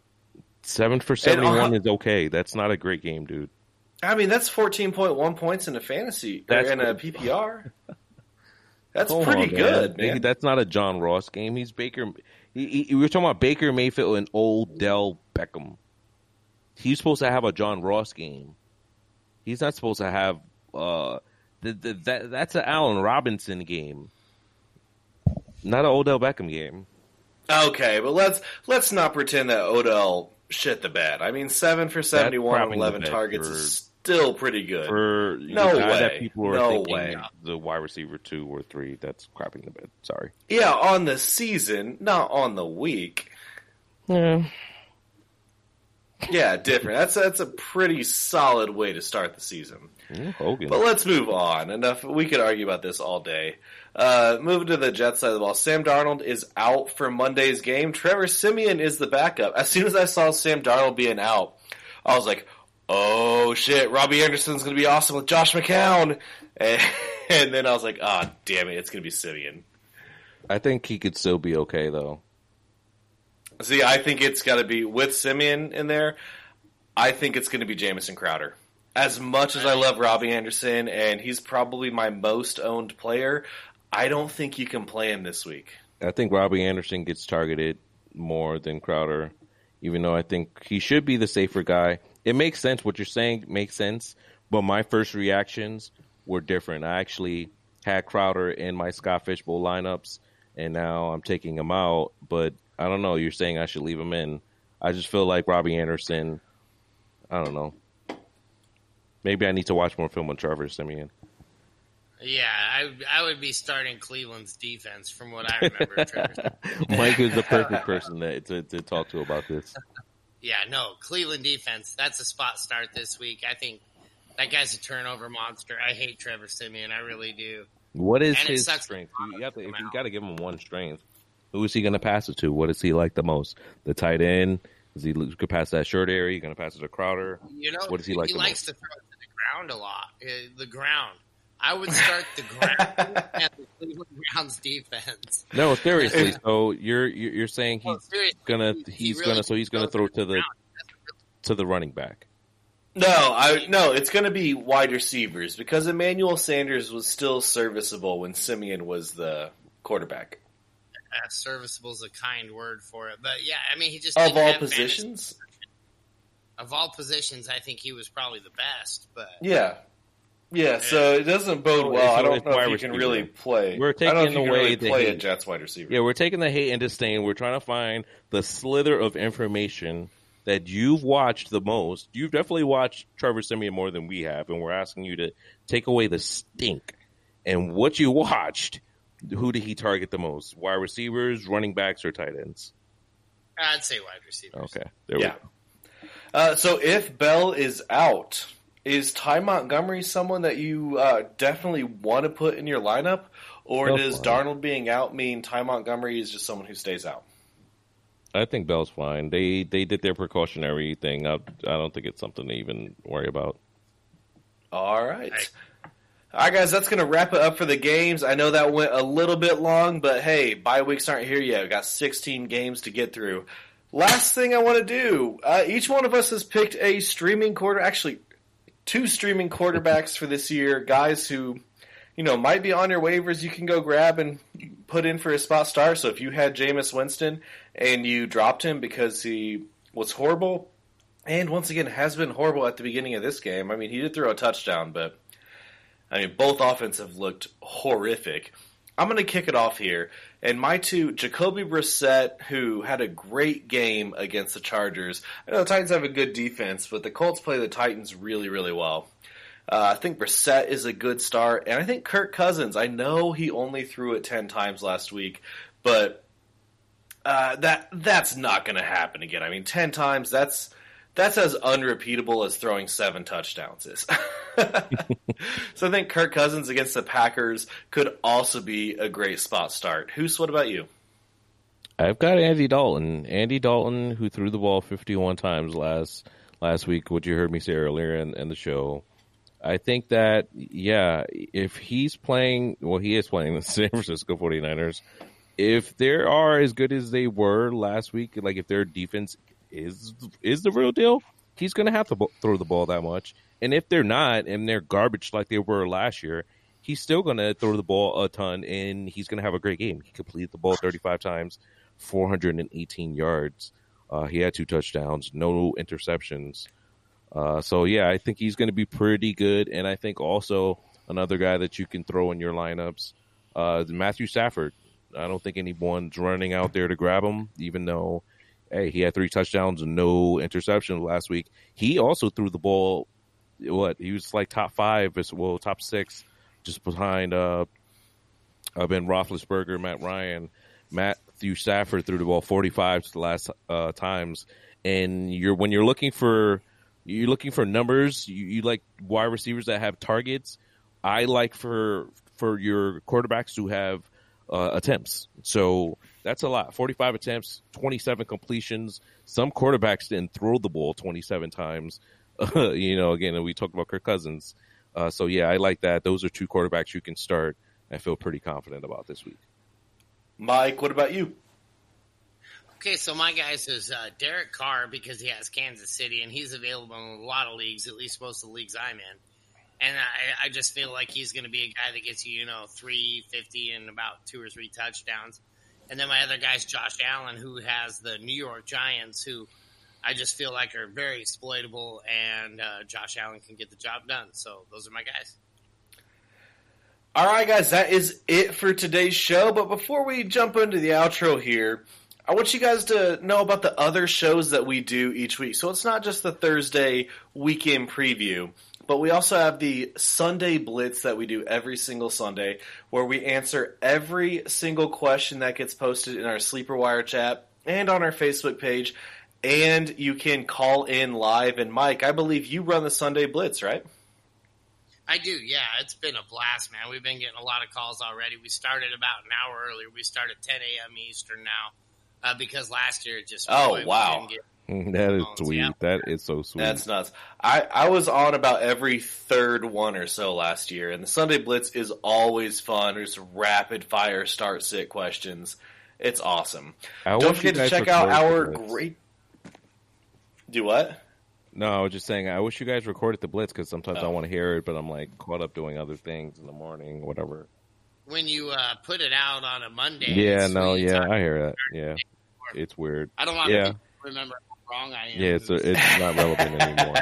Seven for seventy-one is okay. That's not a great game, dude. I mean, that's fourteen point one points in a fantasy or That's in a good. P P R. That's Come pretty on, good, man. man. That's not a John Ross game. He's Baker. He, he, we were talking about Baker Mayfield and Odell Beckham. He's supposed to have a John Ross game. He's not supposed to have uh, the, the, that. That's an Allen Robinson game, not an Odell Beckham game. Okay, but let's let's not pretend that Odell shit the bed. I mean, seven for seventy-one on eleven targets for, is still pretty good. For no the guy way. that people are no thinking way. the wide receiver two or three, that's crapping the bed. Sorry. Yeah, on the season, not on the week. Yeah. Yeah, different. That's that's a pretty solid way to start the season. Ooh, Hogan. But let's move on. Enough. We could argue about this all day. Uh, moving to the Jets side of the ball, Sam Darnold is out for Monday's game. Trevor Siemian is the backup. As soon as I saw Sam Darnold being out, I was like, "Oh shit, Robbie Anderson's going to be awesome with Josh McCown." And, and then I was like, "Ah, oh, damn it, it's going to be Siemian." I think he could still be okay though. See, I think it's got to be with Siemian in there. I think it's going to be Jamison Crowder. As much as I love Robbie Anderson, and he's probably my most owned player, I don't think you can play him this week. I think Robbie Anderson gets targeted more than Crowder, even though I think he should be the safer guy. It makes sense. What you're saying makes sense, but my first reactions were different. I actually had Crowder in my Scott Fishbowl lineups, and now I'm taking him out, but I don't know. You're saying I should leave him in. I just feel like Robbie Anderson, I don't know. Maybe I need to watch more film on Trevor Siemian. Yeah, I I would be starting Cleveland's defense from what I remember. Trevor. Mike is the perfect person to, to to talk to about this. Yeah, no, Cleveland defense, that's a spot start this week. I think that guy's a turnover monster. I hate Trevor Siemian. I really do. What is And it his sucks strength? that You, have to, if come you out. got to give him one strength. Who is he going to pass it to? What is he like the most? The tight end? Is he could pass that short area? You going to pass it to Crowder? You know, What does he like He the likes most? to throw it to the ground a lot. Uh, the ground. I would start the ground and the Cleveland Browns defense. No, seriously. So you're you're you're saying No, he's seriously, gonna he- he he's really gonna so he's gonna goes throw to to the the ground. That's a to the running back. No, I no, it's going to be wide receivers because Emmanuel Sanders was still serviceable when Siemian was the quarterback. Uh, serviceable is a kind word for it, but yeah, I mean, he just Of didn't all have positions? fantasy. Of all positions, I think he was probably the best. But Yeah. Yeah, so it doesn't bode So well. I it's- don't it's know if wide you can receiver. really play. We're I don't know taking if you can away really the play a hate. Jets wide receiver. Yeah, we're taking the hate and disdain. We're trying to find the slither of information that you've watched the most. You've definitely watched Trevor Siemian more than we have, and we're asking you to take away the stink. And what you watched, who did he target the most? Wide receivers, running backs, or tight ends? I'd say wide receivers. Okay, there Yeah. we go. Uh, so if Bell is out, is Ty Montgomery someone that you uh, definitely want to put in your lineup? Or Bell's does fine. Darnold being out mean Ty Montgomery is just someone who stays out? I think Bell's fine. They they did their precautionary thing. I, I don't think it's something to even worry about. All right. All right, guys, that's going to wrap it up for the games. I know that went a little bit long, but hey, bye weeks aren't here yet. We've got sixteen games to get through. Last thing I want to do, uh, each one of us has picked a streaming quarter, actually two streaming quarterbacks for this year, guys who, you know, might be on your waivers you can go grab and put in for a spot start. So if you had Jameis Winston and you dropped him because he was horrible, and once again has been horrible at the beginning of this game. I mean, he did throw a touchdown, but I mean, both offenses have looked horrific. I'm going to kick it off here. And my two, Jacoby Brissett, who had a great game against the Chargers. I know the Titans have a good defense, but the Colts play the Titans really, really well. Uh, I think Brissett is a good start. And I think Kirk Cousins, I know he only threw it ten times last week, but uh, that that's not going to happen again. I mean, ten times, that's that's as unrepeatable as throwing seven touchdowns is. So I think Kirk Cousins against the Packers could also be a great spot start. Hoos, what about you? I've got Andy Dalton. Andy Dalton, who threw the ball fifty-one times last last week, what you heard me say earlier in, in the show. I think that, yeah, if he's playing, well, he is playing the San Francisco forty-niners. If they are as good as they were last week, like if their defense is is the real deal, he's going to have to b- throw the ball that much. And if they're not, and they're garbage like they were last year, he's still going to throw the ball a ton, and he's going to have a great game. He completed the ball thirty-five times, four hundred eighteen yards. Uh, he had two touchdowns, no interceptions. Uh, so, yeah, I think he's going to be pretty good. And I think also another guy that you can throw in your lineups, uh, Matthew Stafford. I don't think anyone's running out there to grab him, even though hey, he had three touchdowns and no interceptions last week. He also threw the ball. What he was like top five, as well, top six, just behind uh, uh Ben Roethlisberger, Matt Ryan, Matthew Stafford threw the ball forty-five to the last uh, times. And you're when you're looking for you're looking for numbers, you, you like wide receivers that have targets. I like for for your quarterbacks to have uh, attempts. So that's a lot. forty-five attempts, twenty-seven completions. Some quarterbacks didn't throw the ball twenty-seven times. Uh, you know, again, we talked about Kirk Cousins. Uh, so, yeah, I like that. Those are two quarterbacks you can start. I feel pretty confident about this week. Mike, what about you? Okay, so my guys is uh, Derek Carr because he has Kansas City, and he's available in a lot of leagues, at least most of the leagues I'm in. And I, I just feel like he's going to be a guy that gets you, you know, three fifty and about two or three touchdowns. And then my other guy's Josh Allen, who has the New York Giants, who I just feel like are very exploitable, and uh, Josh Allen can get the job done. So those are my guys. All right, guys, that is it for today's show. But before we jump into the outro here, I want you guys to know about the other shows that we do each week. So it's not just the Thursday weekend preview, but we also have the Sunday Blitz that we do every single Sunday, where we answer every single question that gets posted in our Sleeper Wire chat and on our Facebook page. And you can call in live. And Mike, I believe you run the Sunday Blitz, right? I do, yeah. It's been a blast, man. We've been getting a lot of calls already. We started about an hour earlier. We started ten a.m. Eastern now. Uh, because last year it just oh boy, wow that is sweet. Yeah. That is so sweet. That's nuts. I, I was on about every third one or so last year, and the Sunday Blitz is always fun. There's rapid fire start sit questions. It's awesome. I Don't forget to check out our great. Do what? No, I was just saying. I wish you guys recorded the Blitz because sometimes oh. I want to hear it, but I'm like caught up doing other things in the morning, whatever. When you uh, put it out on a Monday. Yeah, no, yeah, I hear that. Yeah. It's weird. I don't want yeah. to remember how wrong I am. Yeah, it's, a, it's not relevant anymore.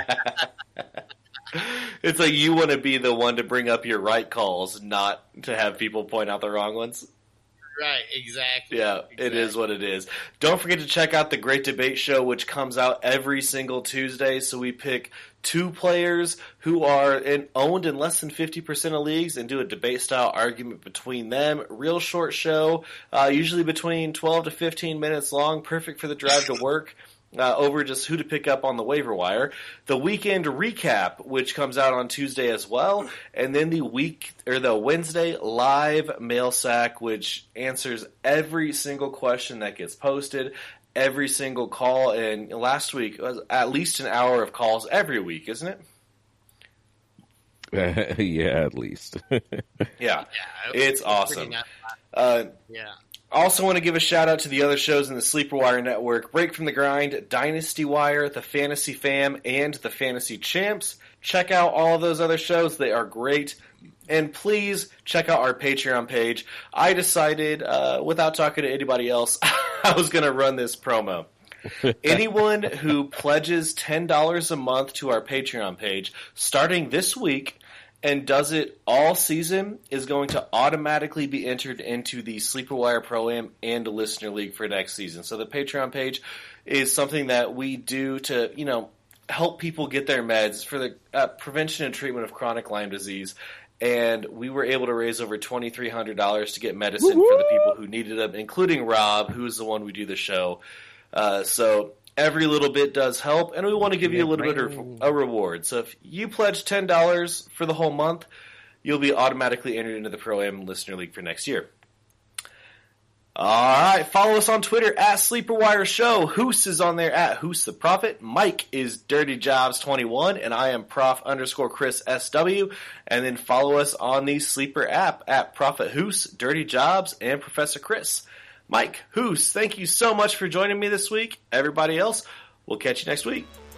It's like you want to be the one to bring up your right calls, not to have people point out the wrong ones. Right, exactly. Yeah, exactly. It is what it is. Don't forget to check out the Great Debate Show, which comes out every single Tuesday. So we pick two players who are in, owned in less than fifty percent of leagues and do a debate-style argument between them. Real short show, uh, usually between twelve to fifteen minutes long, perfect for the drive to work. Uh, over just who to pick up on the waiver wire. The weekend recap, which comes out on Tuesday as well, and then the week or the Wednesday live mail sack, which answers every single question that gets posted, every single call. And last week was at least an hour of calls every week, isn't it? Yeah, at least. yeah. yeah, it's awesome. Uh, yeah. Also want to give a shout out to the other shows in the Sleeper Wire network: Break from the Grind, Dynasty Wire, The Fantasy Fam, and The Fantasy Champs. Check out all of those other shows. They are great. And please check out our Patreon page. I decided, uh, without talking to anybody else, I was going to run this promo. Anyone who pledges ten dollars a month to our Patreon page, starting this week, and does it all season, is going to automatically be entered into the Sleeper Wire Pro-Am and Listener League for next season. So the Patreon page is something that we do to, you know, help people get their meds for the uh, prevention and treatment of chronic Lyme disease. And we were able to raise over twenty-three hundred dollars to get medicine Woo-hoo! for the people who needed them, including Rob, who's the one we do the show. Uh, so every little bit does help, and we want to give you a little bit of a reward. So if you pledge ten dollars for the whole month, you'll be automatically entered into the Pro-Am Listener League for next year. All right, follow us on Twitter at Sleeper Wire Show. Hoos is on there at Hoos the Prophet. Mike is Dirty Jobs twenty-one, and I am Prof underscore Chris S W. And then follow us on the Sleeper app at Prophet Hoos, Dirty Jobs, and Professor Chris. Mike, Hoos, thank you so much for joining me this week. Everybody else, we'll catch you next week.